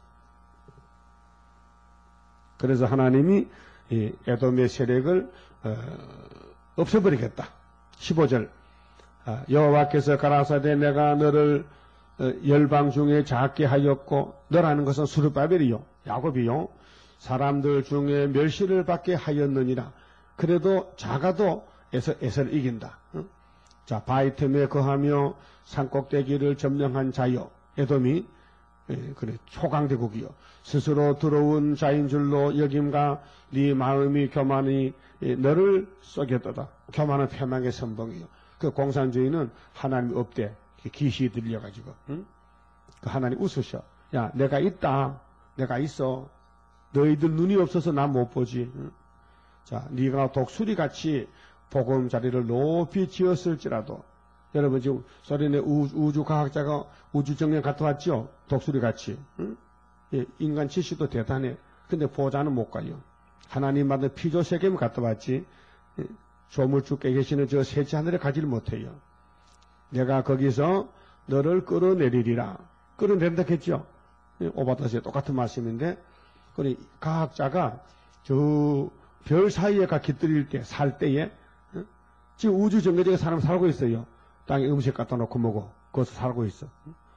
그래서 하나님이 이 에돔의 세력을 어, 없애버리겠다. 십오 절 아, 여호와께서 가라사대 내가 너를 어, 열방 중에 작게 하였고 너라는 것은 스룹바벨이요 야곱이요 사람들 중에 멸시를 받게 하였느니라. 그래도 작아도 에서, 에서를 이긴다. 응? 자 바위 틈에 거하며 산꼭대기를 점령한 자여 에돔이 예, 그래 초강대국이요 스스로 들어온 자인 줄로 여김과 네 마음이 교만이 예, 너를 쏘겠도다. 교만은 패망의 선봉이요. 그 공산주의는 하나님이 없대. 기시 들려가지고 응? 그 하나님 웃으셔. 야 내가 있다. 내가 있어. 너희들 눈이 없어서 나 못 보지. 응? 자 네가 독수리같이 보금자리를 높이 지었을지라도 여러분 지금 소련의 우주 과학자가 우주정령 갔다 왔죠? 독수리같이. 응? 예, 인간 지식도 대단해. 근데 보좌는 못 가요. 하나님 만든 피조 세계만 갔다 왔지. 예, 조물주께 계시는 저 셋째 하늘에 가지를 못해요. 내가 거기서 너를 끌어내리리라. 끌어낸다 했죠? 예, 오바다스의 똑같은 말씀인데 그러니 과학자가 저 별 사이에 가 깃들일 때, 살 때에 예? 지금 우주 정거장에 사람 살고 있어요. 땅에 음식 갖다 놓고 먹어. 거기서 살고 있어.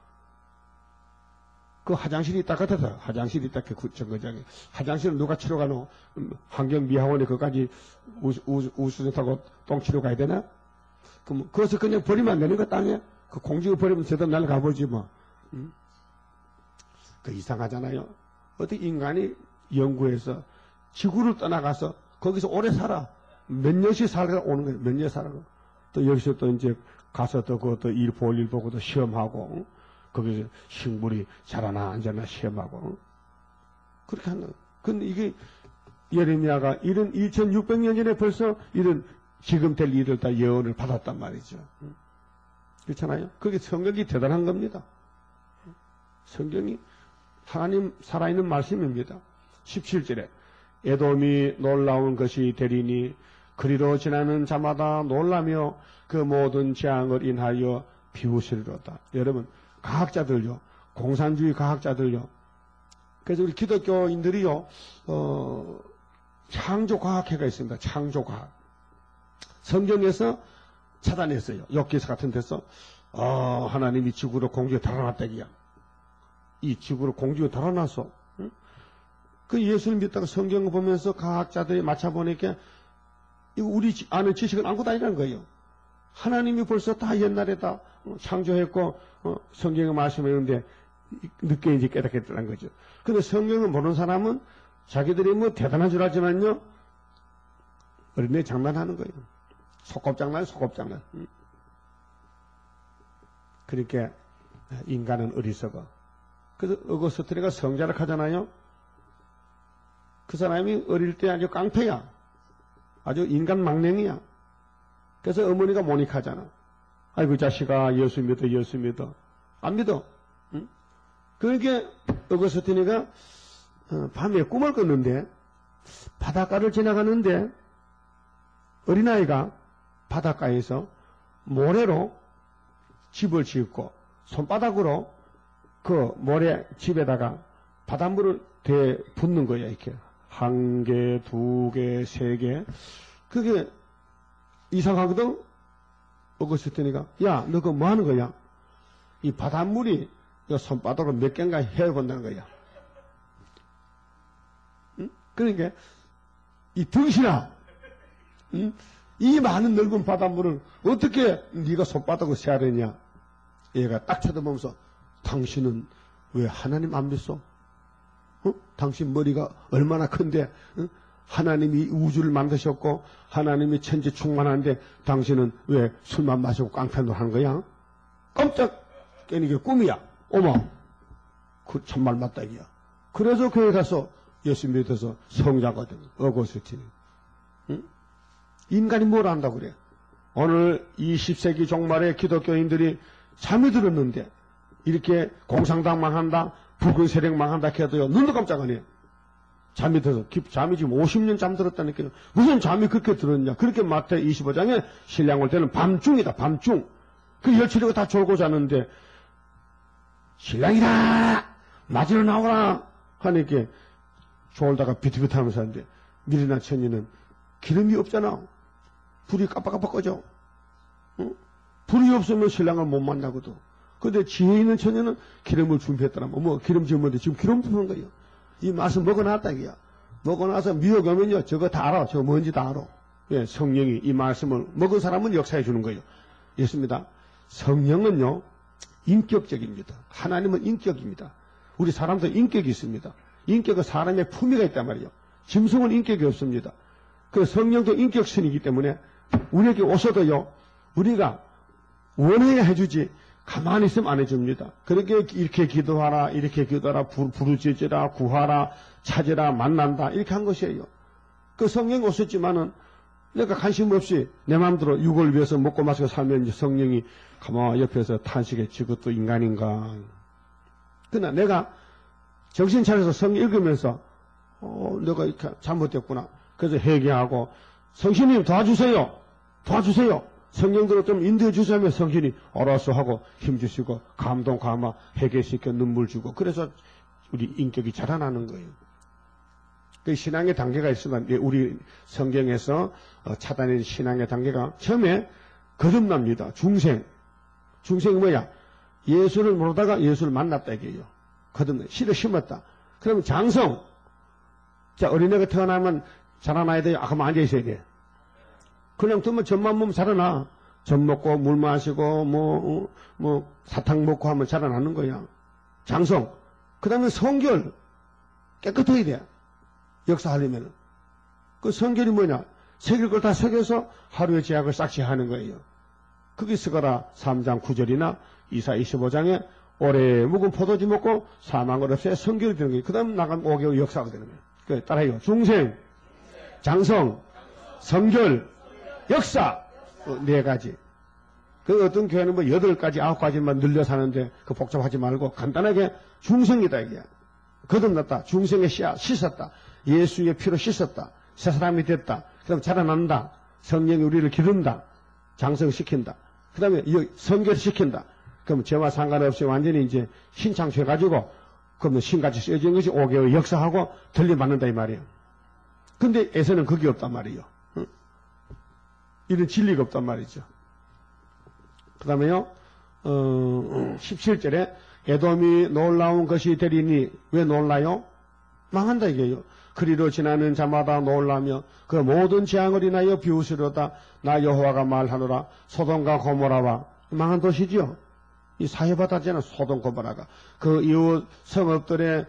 그 화장실이 있다 같아서 화장실이 있다 그 정거장에. 화장실은 누가 치러 가노? 환경미화원에 그까지 우수정 타고 똥 치러 가야 되나? 그럼 그것을 그냥 버리면 안 되는 거 땅에? 그 공중에 버리면 제대로 날가보지 뭐. 응? 그 이상하잖아요. 어떻게 인간이 연구해서 지구를 떠나가서 거기서 오래 살아. 몇 년씩 살아 오는 거예요. 몇 년 살아. 또 여기서 또 이제 가서 또 그것도 일 볼 일 보고 또 시험하고, 응? 거기서 식물이 자라나 안 자라나 시험하고, 응? 그렇게 하는 거예요. 근데 이게 예레미야가 이런 이천육백 년 전에 벌써 이런 지금 될 일을 다 예언을 받았단 말이죠. 응? 그렇잖아요. 그게 성경이 대단한 겁니다. 성경이 하나님 살아있는 말씀입니다. 십칠 절에 에돔이 놀라운 것이 되리니 그리로 지나는 자마다 놀라며 그 모든 재앙을 인하여 비웃으리로다. 여러분 과학자들요, 공산주의 과학자들요. 그래서 우리 기독교인들이요, 어, 창조과학회가 있습니다. 창조과학. 성경에서 찾아냈어요. 욥기서 같은 데서 어, 하나님이 지구로 공중에 달아놨다기야. 이 지구로 공중에 달아놨어. 응? 그 예수를 믿다가 성경을 보면서 과학자들이 맞춰보니까 이거 우리 아는 지식은 안고 다니라는 거예요. 하나님이 벌써 다 옛날에 다 창조했고 어, 성경에 말씀했는데 늦게 이제 깨닫겠다는 거죠. 근데 성경을 모르는 사람은 자기들이 뭐 대단한 줄 알지만요, 어린애 장난하는 거예요. 소꿉장난, 소꿉장난. 응? 그러니까 인간은 어리석어. 그래서 어거스트리가 성자를 하잖아요. 그 사람이 어릴 때 아주 깡패야. 아주 인간 망령이야. 그래서 어머니가 모닉하잖아. 아이고 자식아 예수 믿어 예수 믿어. 안 믿어. 응? 그러니까 어거스티니가 어, 밤에 꿈을 꿨는데 바닷가를 지나가는데 어린아이가 바닷가에서 모래로 집을 짓고 손바닥으로 그 모래 집에다가 바닷물을 대 붓는 거야. 이렇게 한 개, 두 개, 세 개. 그게 이상하거든. 어거스티니가 야, 너 그거 뭐 하는 거야? 이 바닷물이 손바닥으로 몇 개인가 헤어본다는 거야. 응? 그러니까 이 등신아, 응? 이 많은 넓은 바닷물을 어떻게 네가 손바닥으로 세하려냐? 얘가 딱 쳐다보면서 당신은 왜 하나님 안 믿어? 어? 당신 머리가 얼마나 큰데 어? 하나님이 우주를 만드셨고 하나님이 천지 충만한데 당신은 왜 술만 마시고 깡패로 하는 거야? 깜짝 깨는 게 꿈이야. 어머, 그 참말 맞다 이야. 그래서 교회 가서 예수 믿어서 성자거든. 어거스틴이. 응? 인간이 뭘 안다고 그래? 오늘 이십 세기 종말에 기독교인들이 잠이 들었는데 이렇게 공산당 망한다, 붉은 세력 망한다 해도요 눈도 깜짝 안 해요. 잠이 들어서 잠이 지금 오십 년 잠들었다니까요. 무슨 잠이 그렇게 들었냐? 그렇게 마태 이십오 장에 신랑 올 때는 밤중이다. 밤중. 그 열처리가 다 졸고 자는데 신랑이다 맞으러 나오라 하니까 졸다가 비트비트하면서 하는데 미리나 천이는 기름이 없잖아. 불이 깜빡깜빡 꺼져. 어? 불이 없으면 신랑을 못 만나거든. 근데 지혜 있는 처녀는 기름을 준비했더라면 뭐 기름 지으면 지금 기름 부는 거예요. 이 맛을 먹어놨다 이거야. 먹어놔서 미혹 오면요 저거 다 알아. 저거 뭔지 다 알아. 예, 성령이 이 말씀을 먹은 사람은 역사해 주는 거예요. 예수입니다. 성령은요 인격적입니다. 하나님은 인격입니다. 우리 사람도 인격이 있습니다. 인격은 사람의 품위가 있단 말이에요. 짐승은 인격이 없습니다. 그 성령도 인격선이기 때문에 우리에게 오셔도요 우리가 원해야 해주지 가만히 있으면 안 해줍니다. 그렇게 이렇게 기도하라, 이렇게 기도하라, 부르짖으라, 구하라, 찾으라, 만난다 이렇게 한 것이에요. 그 성령이 오셨지만은 내가 관심 없이 내 마음대로 육을 위해서 먹고 마시고 살면 이제 성령이 가만히 옆에서 탄식했지 그것도 인간인가. 그러나 내가 정신 차려서 성경 읽으면서 어 내가 이렇게 잘못됐구나. 그래서 회개하고 성신님 도와주세요. 도와주세요. 성령대로 좀 인도해 주시면 성신이 알아서 하고 힘주시고 감동 감화 회개시켜 눈물 주고 그래서 우리 인격이 자라나는 거예요. 그 신앙의 단계가 있으면 우리 성경에서 차단된 신앙의 단계가 처음에 거듭납니다. 중생. 중생이 뭐야? 예수를 모르다가 예수를 만났다 이게요. 거듭나. 씨를 심었다. 그러면 장성. 자, 어린애가 태어나면 자라나야 돼요. 아, 그럼 앉아있어야 돼. 그냥 두면 젖만 먹으면 자라나. 젖 먹고 물 마시고 뭐, 뭐, 사탕 먹고 하면 자라나는 거야. 장성. 그 다음에 성결. 깨끗해야 돼. 역사하려면. 그 성결이 뭐냐? 새길 걸 다 새겨서 하루의 죄악을 싹취하는 거예요. 거기 쓰거라 삼 장 구 절이나 이사 이십오 장에 오래 묵은 포도주 먹고 사망을 없애 성결이 되는 거예요. 그 다음 나가면 오 개월 역사가 되는 거예요. 그 따라해요. 중생, 장성, 성결, 역사. 어, 네 가지. 그 어떤 교회는 뭐 여덟 가지, 아홉 가지만 늘려 사는데 그 복잡하지 말고 간단하게 중생이다 이게. 거듭났다. 중생의 씨앗 씻었다. 예수의 피로 씻었다. 새 사람이 됐다. 그다음 자라난다. 성령이 우리를 기른다. 장성시킨다. 그 다음에 성결시킨다. 그럼 죄와 상관없이 완전히 이제 신창조해가지고 그러면 신같이 쓰여진 것이 오 개월 역사하고 들림받는다 이 말이에요. 근데 에서는 그게 없단 말이에요. 응? 이런 진리가 없단 말이죠. 그 다음에요, 어, 십칠 절에 에돔이 놀라운 것이 되리니 왜 놀라요? 망한다 이게요. 그리로 지나는 자마다 놀라며 그 모든 재앙을 인하여 비웃으려다 나 여호와가 말하노라. 소돔과 고모라와 망한 도시지요. 이 사해받았잖아. 소돔 고모라가 그 이웃 성읍들의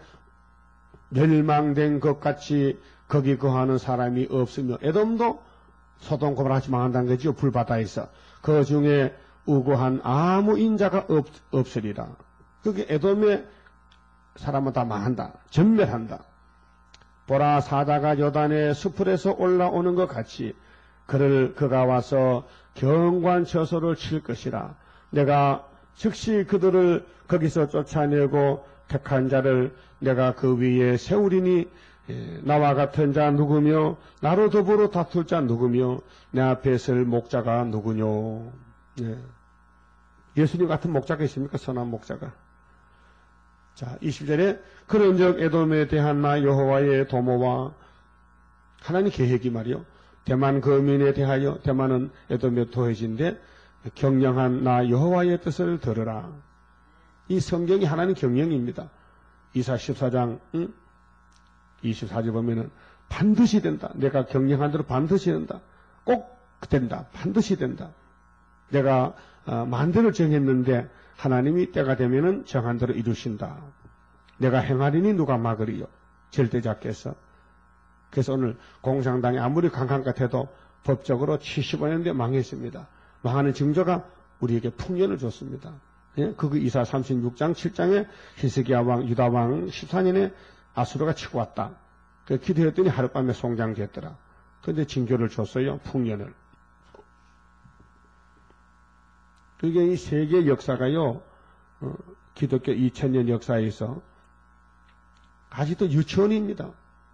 멸망된 것 같이 거기 거하는 사람이 없으며 에돔도 소돔 고모라 같이 망한다는 거지요. 불바다에서 그 중에 우고한 아무 인자가 없, 없으리라. 그게 에돔의 사람은 다 망한다. 전멸한다. 보라 사자가 요단의 수풀에서 올라오는 것 같이 그를 그가 와서 경관 처소를 칠 것이라. 내가 즉시 그들을 거기서 쫓아내고 택한 자를 내가 그 위에 세우리니 나와 같은 자 누구며 나로 더불어 다툴 자 누구며 내 앞에 설 목자가 누구뇨. 네. 예수님 같은 목자가 있습니까? 선한 목자가. 자, 이십 절에 그런즉 에돔에 대한 나 여호와의 도모와 하나님 계획이 말이요. 대만 거민에 대하여 대만은 에돔의 도회지인데 경영한 나 여호와의 뜻을 들으라. 이 성경이 하나님 경영입니다. 이사 십사 장 응? 이십사 절 보면은 반드시 된다. 내가 경영한 대로 반드시 된다. 꼭 된다. 반드시 된다. 내가 어, 만대를 정했는데 하나님이 때가 되면은 정한 대로 이루신다. 내가 행하리니 누가 막으리요. 절대자께서. 그래서 오늘 공산당이 아무리 강한 것 같아도 법적으로 칠십오 년대 망했습니다. 망하는 징조가 우리에게 풍년을 줬습니다. 예? 그거 이사 삼십육 장 칠 장에 히스기야 왕, 유다 왕 십사 년에 아수르가 치고 왔다. 그 기도했더니 하룻밤에 송장됐더라. 그런데 징조를 줬어요. 풍년을. 그게 이 세계 역사가요, 어, 기독교 이천 년 역사에서 아직도 유치원입니다.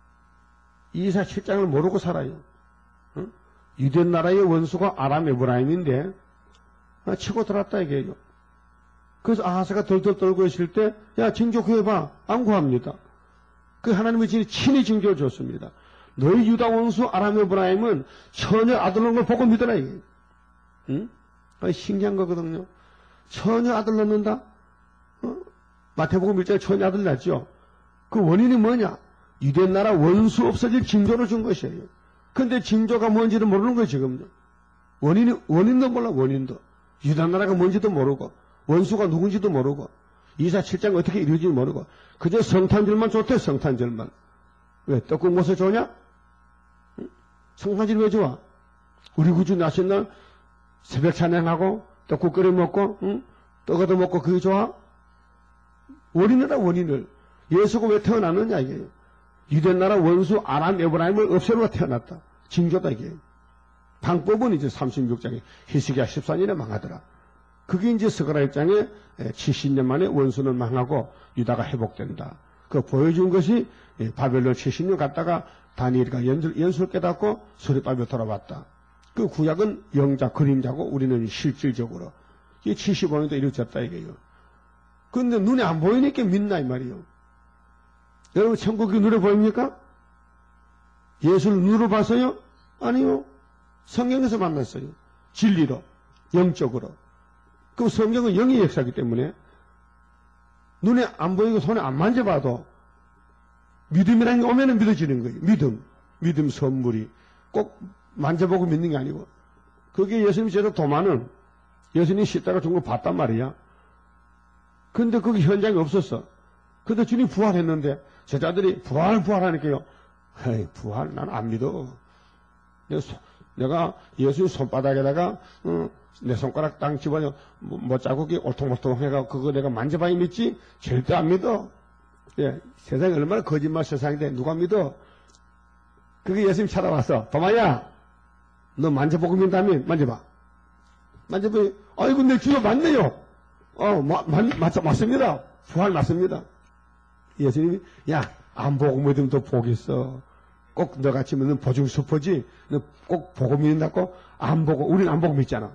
이사 칠 장을 모르고 살아요. 어? 유대 나라의 원수가 아람 에브라임인데 아, 치고 들었다 이게요. 그래서 아하스가 덜덜 떨고 있을 때, 야, 징조 구해봐. 안 구합니다. 그 하나님의 친히 징조를 줬습니다. 너희 유다 원수 아람 에브라임은 처녀 아들 낳는 걸 보고 믿어라, 이게. 응? 아니, 신기한 거거든요. 처녀 아들 낳는다? 어? 마태복음 일 장에 처녀 아들 낳죠? 그 원인이 뭐냐? 유대 나라 원수 없어질 징조를 준 것이에요. 근데 징조가 뭔지를 모르는 거예요, 지금요. 원인이, 원인도 몰라, 원인도. 유다 나라가 뭔지도 모르고, 원수가 누군지도 모르고, 이사 칠 장 어떻게 이루어질지 모르고, 그저 성탄절만 좋대, 성탄절만. 왜? 떡국 못서 좋냐? 응? 성탄절 왜 좋아? 우리 구주 나신 날 새벽 찬양하고, 떡국 끓여 먹고, 응? 떡 얻어 먹고 그게 좋아? 원인이라, 원인을. 예수가 왜 태어났느냐, 이게. 유대 나라 원수 아람 에브라임을 없애러 태어났다. 징조다, 이게. 방법은 이제 삼십육 장에 히스기야 십사 년에 망하더라. 그게 이제 스가랴 일 장에 칠십 년 만에 원수는 망하고 유다가 회복된다. 그 보여준 것이 바벨론 칠십 년 갔다가 다니엘가 연수를 깨닫고 수리바벨로 돌아왔다. 그 구약은 영자, 그림자고 우리는 실질적으로. 이게 칠십오 년도 이루어졌다, 이게요. 그런데 눈에 안 보이니까 믿나, 이 말이요. 여러분, 천국이 눈에 보입니까? 예수를 눈으로 봤어요? 아니요. 성경에서 만났어요. 진리로, 영적으로. 그 성경은 영의 역사이기 때문에 눈에 안 보이고 손에 안 만져봐도 믿음이라는 게 오면은 믿어지는 거예요. 믿음. 믿음 선물이. 꼭 만져보고 믿는 게 아니고. 그게 예수님이 제가 도마는 예수님이 십자가 준 거 봤단 말이야. 근데 거기 현장이 없었어. 근데 주님 부활했는데 제자들이 부활 부활하니까요. 에이, 부활 난 안 믿어. 내가, 소, 내가 예수님 손바닥에다가 어, 내 손가락 땅 집어넣어 뭐, 뭐 자국이 올통올통해가 그거 내가 만져봐야 믿지? 절대 안 믿어. 예, 세상이 얼마나 거짓말 세상인데 누가 믿어? 그게 예수님 찾아와서 도마야 너 만져보고 믿다면 만져봐. 만져봐. 아이고 내 주여 맞네요. 어, 마, 마, 맞, 맞습니다. 부활 맞습니다. 예수님이 야 안 보고 믿으면 또 복 있어. 꼭 너같이 믿으면 보증 수퍼지. 너 꼭 보고 믿는다고 안 보고 우리는 안 보고 믿잖아.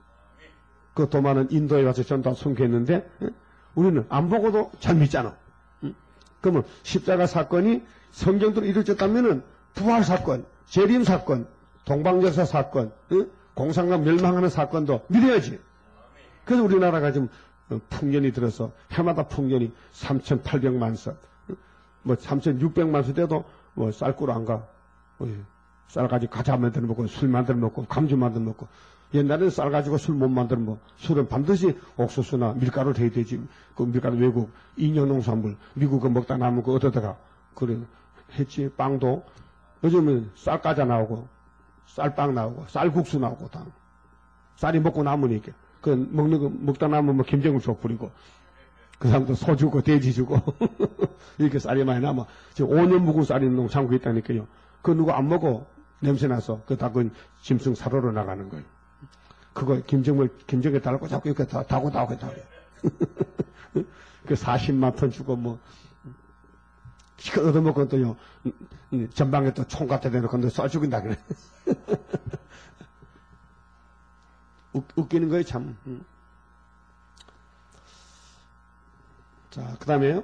그 도마는 인도에 가서 전다 숨겼는데 우리는 안 보고도 잘 믿잖아. 그러면 십자가 사건이 성경대로 이루어졌다면은 부활 사건, 재림 사건, 동방역사 사건, 공산과 멸망하는 사건도 믿어야지. 그래서 우리나라가 지금 풍년이 들어서 해마다 풍년이 삼천팔백만 석, 뭐 삼천육백만 석 돼도 뭐 쌀꾸로 안 가. 쌀 가지고 과자 만들어 먹고 술 만들어 먹고 감주 만들어 먹고. 옛날에는 쌀 가지고 술 못 만들어 먹고 술은 반드시 옥수수나 밀가루를 해야 되지. 그 밀가루 외국 인형농산물 미국은 먹다 남은 거 어디다가 그래 했지. 빵도 요즘은 쌀 과자 나오고 쌀빵 나오고 쌀국수 나오고 다 쌀이 먹고 남으니까 그 먹는 거 먹다 남으면 뭐 김정을 줘 뿌리고 그 사람도 소 주고 돼지 주고 이렇게 쌀이 많이 남아. 지금 오 년 묵은 쌀이 있는 창고에 있다니까요. 그 누구 안 먹어 냄새 나서 그 다 그 짐승 사료로 나가는 거예요. 그거 김정을 김정에 달고 자꾸 이렇게 다 다고 다고 다고. 그 사십만 톤 주고 뭐 시간 얻어먹고 또요 전방에 또 총 갖다 대놓고 너 쏴 죽인다 그래. 웃, 웃기는 거예요 참. 자, 그 다음에요.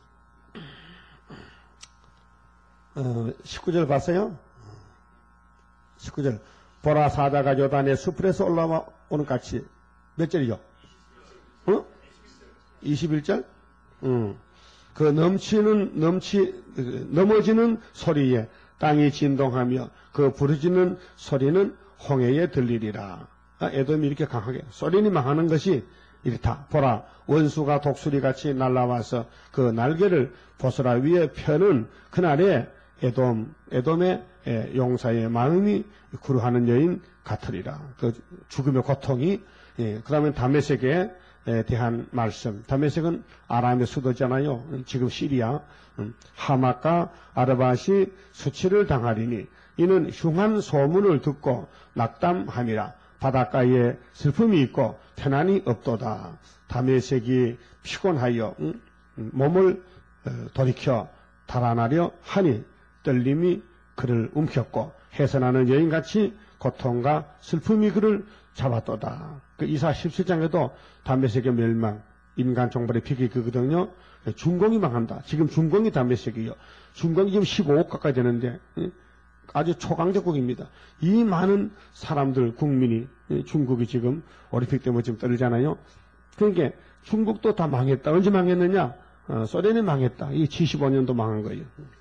어, 십구 절 봤어요? 십구 절. 보라 사자가 요단의 수풀에서 올라오는 같이. 몇 절이죠? 어? 이십일 절? 응. 그 넘치는, 넘치, 넘어지는 소리에 땅이 진동하며 그 부르짖는 소리는 홍해에 들리리라. 아, 에돔이 이렇게 강하게. 소리니 망하는 것이 이렇다. 보라, 원수가 독수리같이 날라와서 그 날개를 보스라 위에 펴는 그날에 에돔, 에돔의 용사의 마음이 구루하는 여인 같으리라. 그 죽음의 고통이, 예, 그 다음에 다메섹에 대한 말씀. 다메섹은 아람의 수도잖아요. 지금 시리아. 하맛과 아르밧이 수치를 당하리니 이는 흉한 소문을 듣고 낙담함이라. 바닷가에 슬픔이 있고 편안이 없도다. 다메섹이 피곤하여 몸을 돌이켜 달아나려 하니 떨림이 그를 움켰고 해산하는 여인같이 고통과 슬픔이 그를 잡았도다. 그 이사 십칠 장에도 다메섹의 멸망, 인간 종발의 피기 그거든요. 중공이 망한다. 지금 중공이 다메섹이요. 중공이 지금 십오억 가까이 되는데 아주 초강대국입니다. 이 많은 사람들, 국민이 중국이 지금 올림픽 때문에 지금 떨잖아요. 그러니까 중국도 다 망했다. 언제 망했느냐? 어, 소련이 망했다. 이 칠십오 년도 망한 거예요.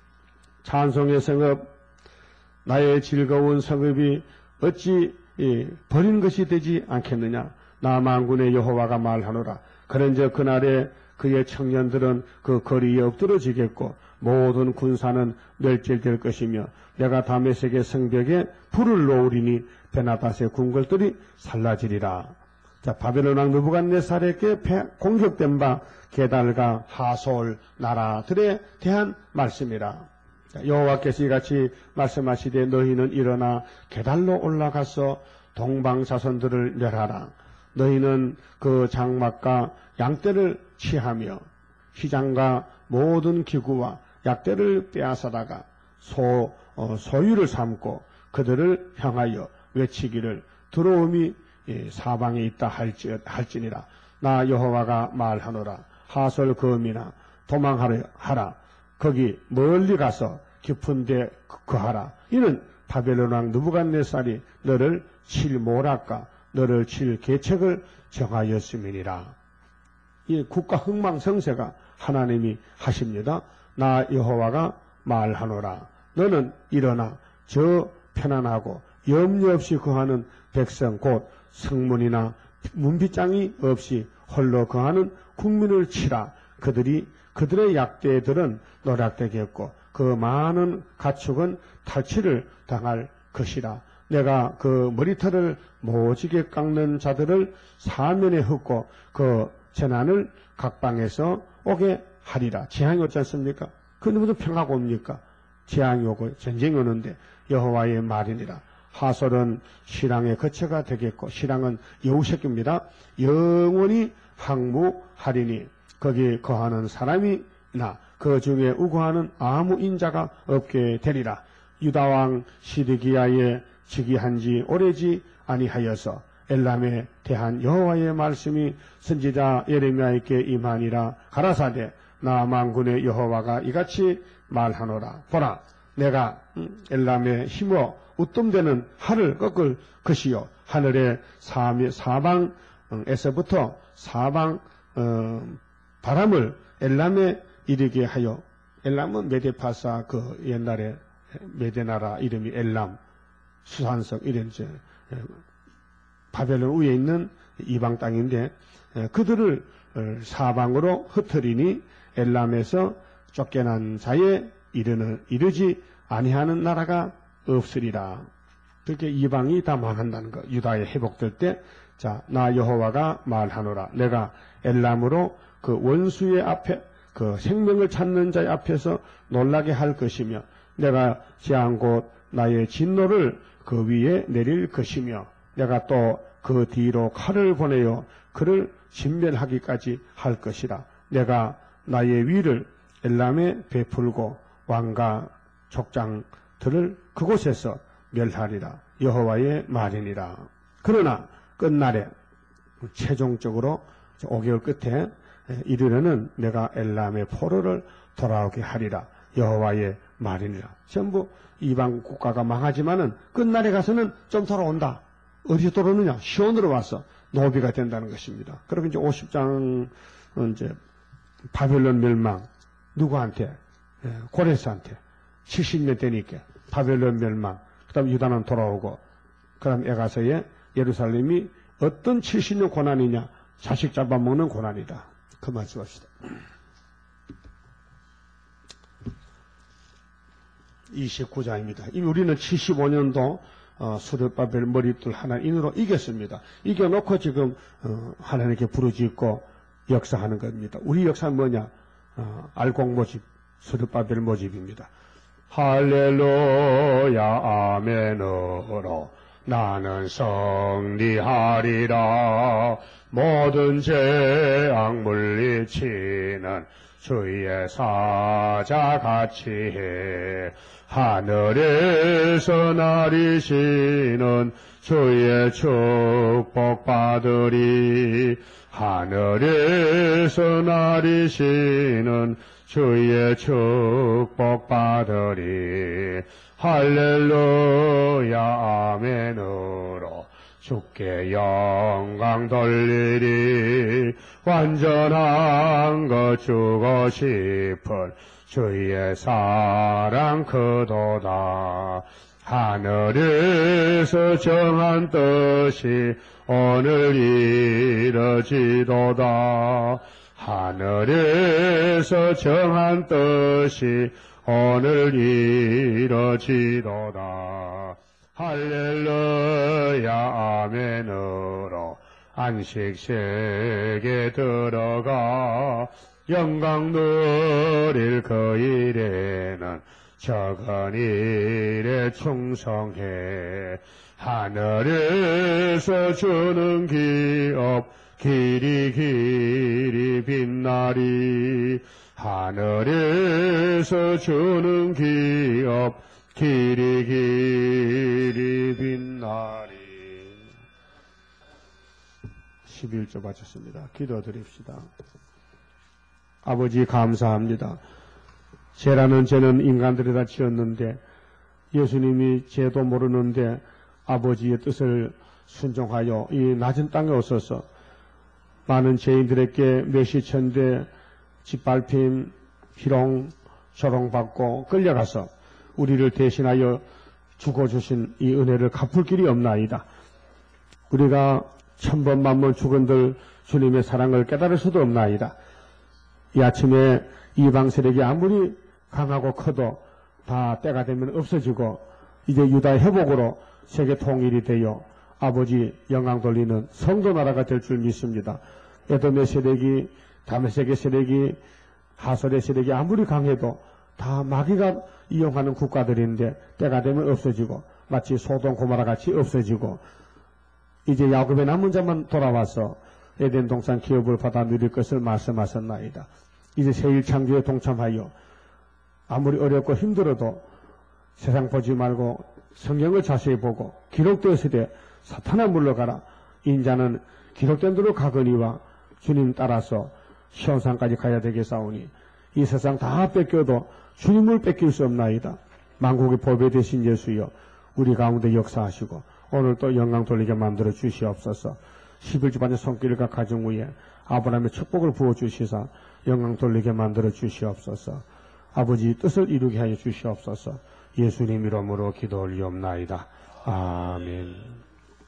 찬송의 성읍, 나의 즐거운 성읍이 어찌 예, 버린 것이 되지 않겠느냐. 나 만군의 여호와가 말하노라. 그런즉 그날에 그의 청년들은 그 거리에 엎드러지겠고 모든 군사는 멸절될 것이며 내가 다메섹의 성벽에 불을 놓으리니 베나닷의 궁궐들이 살라지리라. 자, 바벨론 왕 느부갓네살에게 공격된 바 게달과 하솔 나라들에 대한 말씀이라. 여호와께서 이같이 말씀하시되 너희는 일어나 게달로 올라가서 동방 자손들을 멸하라. 너희는 그 장막과 양떼를 취하며 휘장과 모든 기구와 약대를 빼앗아다가 소, 어, 소유를 삼고 그들을 향하여 외치기를 들어옴이 사방에 있다 할지, 할지니라. 나 여호와가 말하노라. 하솔 거미나 도망하라 하라. 거기 멀리 가서 깊은 데 거하라. 이는 바벨론 왕 느부갓네살이 너를 칠 모락과 너를 칠 계책을 정하였음이니라. 이 국가 흥망성쇠가 하나님이 하십니다. 나 여호와가 말하노라. 너는 일어나 저 편안하고 염려 없이 거하는 백성 곧 성문이나 문빗장이 없이 홀로 거하는 국민을 치라. 그들이 그들의 약대들은 노략되겠고 그 많은 가축은 탈취를 당할 것이라. 내가 그 머리털을 모지게 깎는 자들을 사면에 흩고 그 재난을 각방에서 오게 하리라. 재앙이 오지 않습니까? 그 누구도 평화가 옵니까? 재앙이 오고 전쟁이 오는데 여호와의 말이니라. 하솔은 신앙의 거처가 되겠고 신앙은 여우새끼입니다. 영원히 항무하리니 거기 거하는 사람이나 그 중에 우거하는 아무 인자가 없게 되리라. 유다왕 시드기야의 즉위한 지 오래지 아니하여서 엘람에 대한 여호와의 말씀이 선지자 예레미야에게 임하니라. 가라사대 나 만군의 여호와가 이같이 말하노라. 보라 내가 엘람에 힘어 웃돔되는 하를 꺾을 것이요 하늘의 사방에서부터 사방 어, 바람을 엘람에 이르게 하여. 엘람은 메데파사 그 옛날에 메데나라 이름이 엘람 수산성 이런 저 바벨론 위에 있는 이방 땅인데 그들을 사방으로 흩으리니 엘람에서 쫓겨난 자에 이르는 이르지 아니하는 나라가 없으리라. 그렇게 이방이 다 망한다는 거. 유다에 회복될 때, 자, 나 여호와가 말하노라. 내가 엘람으로 그 원수의 앞에 그 생명을 찾는 자의 앞에서 놀라게 할 것이며 내가 재앙 곧 나의 진노를 그 위에 내릴 것이며 내가 또 그 뒤로 칼을 보내어 그를 진멸하기까지 할 것이라. 내가 나의 위를 엘람에 베풀고 왕과 족장들을 그곳에서 멸하리라. 여호와의 말이니라. 그러나 끝날에 최종적으로 오 개월 끝에 이르려는 내가 엘람의 포로를 돌아오게 하리라. 여호와의 말이니라. 전부 이방 국가가 망하지만은 끝날에 가서는 좀 돌아온다. 어디서 돌아오느냐? 시온으로 와서 노비가 된다는 것입니다. 그리고 이제 오십 장 이제 바벨론 멸망 누구한테? 고레스한테 칠십 년 되니까 바벨론 멸망. 그다음 유다는 돌아오고 그다음 에가서에 예루살렘이 어떤 칠십 년 고난이냐? 자식 잡아먹는 고난이다. 그만 씁시다. 이십구 장입니다. 이미 우리는 칠십오 년도 어, 스룹바벨 머리둘 하나인으로 이겼습니다. 이겨놓고 지금 어, 하나님께 부르짖고 역사하는 겁니다. 우리 역사는 뭐냐? 어, 알곡 모집, 스룹바벨 모집입니다. 할렐루야 아멘으로 나는 승리하리라. 모든 죄악 물리치는 주의 사자같이 해. 하늘에서 나리시는 주의 축복 받으리. 하늘에서 나리시는 주의 축복 받으리. 할렐루야 아멘으로 주께 영광 돌리리. 완전한 것 주고 싶은 주의 사랑 크도다. 하늘에서 정한 뜻이 오늘 이루어지도다. 하늘에서 정한 뜻이 오늘 이루어지도다. 할렐루야 아멘으로 안식세계 들어가 영광 누릴 그 일에는 적은 일에 충성해. 하늘에서 주는 기업 길이 길이 빛나리. 하늘에서 주는 기업 길이 길이 빛나리. 십일 조 바쳤습니다. 기도드립시다. 아버지 감사합니다. 죄라는 죄는 인간들이 다 지었는데 예수님이 죄도 모르는데 아버지의 뜻을 순종하여 이 낮은 땅에 오셔서 많은 죄인들에게 몇시천대 짓밟힘, 희롱, 조롱받고 끌려가서 우리를 대신하여 죽어주신 이 은혜를 갚을 길이 없나이다. 우리가 천번 만번 죽은들 주님의 사랑을 깨달을 수도 없나이다. 이 아침에 이방 세력이 아무리 강하고 커도 다 때가 되면 없어지고 이제 유다의 회복으로 세계 통일이 되어 아버지 영광 돌리는 성도 나라가 될 줄 믿습니다. 에돔의 세력이, 다메섹의 세력이, 하솔의 세력이 아무리 강해도 다 마귀가 이용하는 국가들인데 때가 되면 없어지고 마치 소돔 고모라 같이 없어지고 이제 야곱의 남은 자만 돌아와서 에덴 동산 기업을 받아 누릴 것을 말씀하셨나이다. 이제 새일 창조에 동참하여 아무리 어렵고 힘들어도 세상 보지 말고 성경을 자세히 보고 기록되었을 때 사탄아 물러가라. 인자는 기록된 대로 가거니와 주님 따라서 시온산까지 가야 되겠사오니 이 세상 다 뺏겨도 주님을 뺏길 수 없나이다. 만국의 보배 되신 예수여 우리 가운데 역사하시고 오늘 또 영광 돌리게 만들어 주시옵소서. 십일 주반의 손길과 가정 위에 아브라함의 축복을 부어주시사 영광 돌리게 만들어 주시옵소서. 아버지 뜻을 이루게 하여 주시옵소서. 예수님 이름으로 기도 올리옵나이다. 아멘.